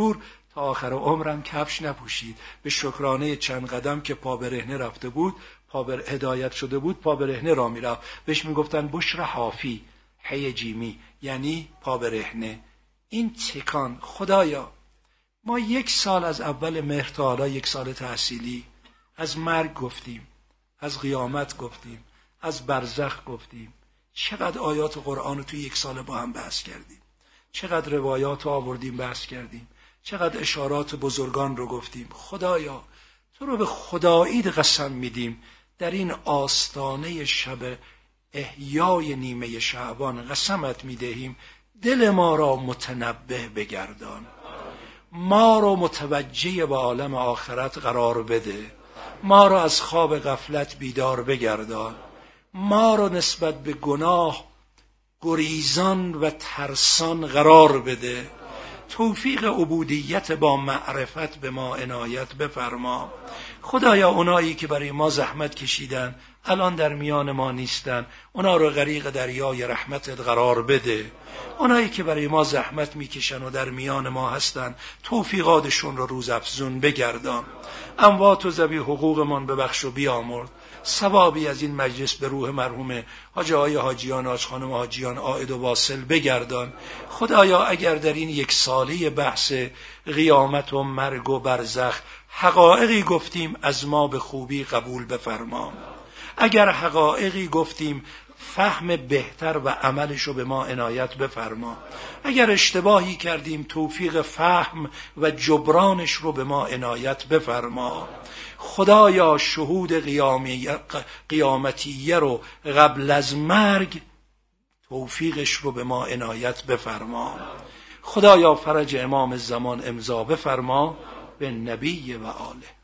تا آخر عمرم کفش نپوشید. به شکرانه چند قدم که پا برهنه رفته بود، پا بر هدایت شده بود، پا برهنه را میرفت. بهش میگفتن بشر حافی، حی جیمی، یعنی پا برهنه. این تکان. خدایا ما یک سال از اول مهر تا حالا یک سال تحصیلی از مرگ گفتیم، از قیامت گفتیم، از برزخ گفتیم. چقدر آیات قرآن رو توی یک سال با هم بحث کردیم، چقدر روایات رو آوردیم بحث کردیم، چقدر اشارات بزرگان رو گفتیم. خدایا تو رو به خداییت قسم میدیم در این آستانه شب احیای نیمه شعبان قسمت میدهیم دل ما را متنبه بگردان، ما را متوجه به عالم آخرت قرار بده، ما را از خواب غفلت بیدار بگردان، ما را نسبت به گناه گریزان و ترسان قرار بده، توفیق عبودیت با معرفت به ما عنایت بفرما. خدایا اونایی که برای ما زحمت کشیدن الان در میان ما نیستن، اونا رو غریق دریای رحمتت قرار بده. اونایی که برای ما زحمت میکشن و در میان ما هستن توفیقاتشون رو روز افزون بگردان. اموات و ذوی حقوقمان ببخش و بیامرز. ثوابی از این مجلس به روح مرحوم حاجی آقای حاجیان، حاج خانم حاجیان عائد و واصل بگردان. خدایا اگر در این یک ساله بحث قیامت و مرگ و برزخ حقایقی گفتیم از ما به خوبی قبول بفرما، اگر حقایقی گفتیم فهم بهتر و عملش رو به ما عنایت بفرما، اگر اشتباهی کردیم توفیق فهم و جبرانش رو به ما عنایت بفرما. خدایا شهود قیامتیه رو قبل از مرگ توفیقش رو به ما عنایت بفرما. خدایا فرج امام زمان امضا بفرما به نبی و آله.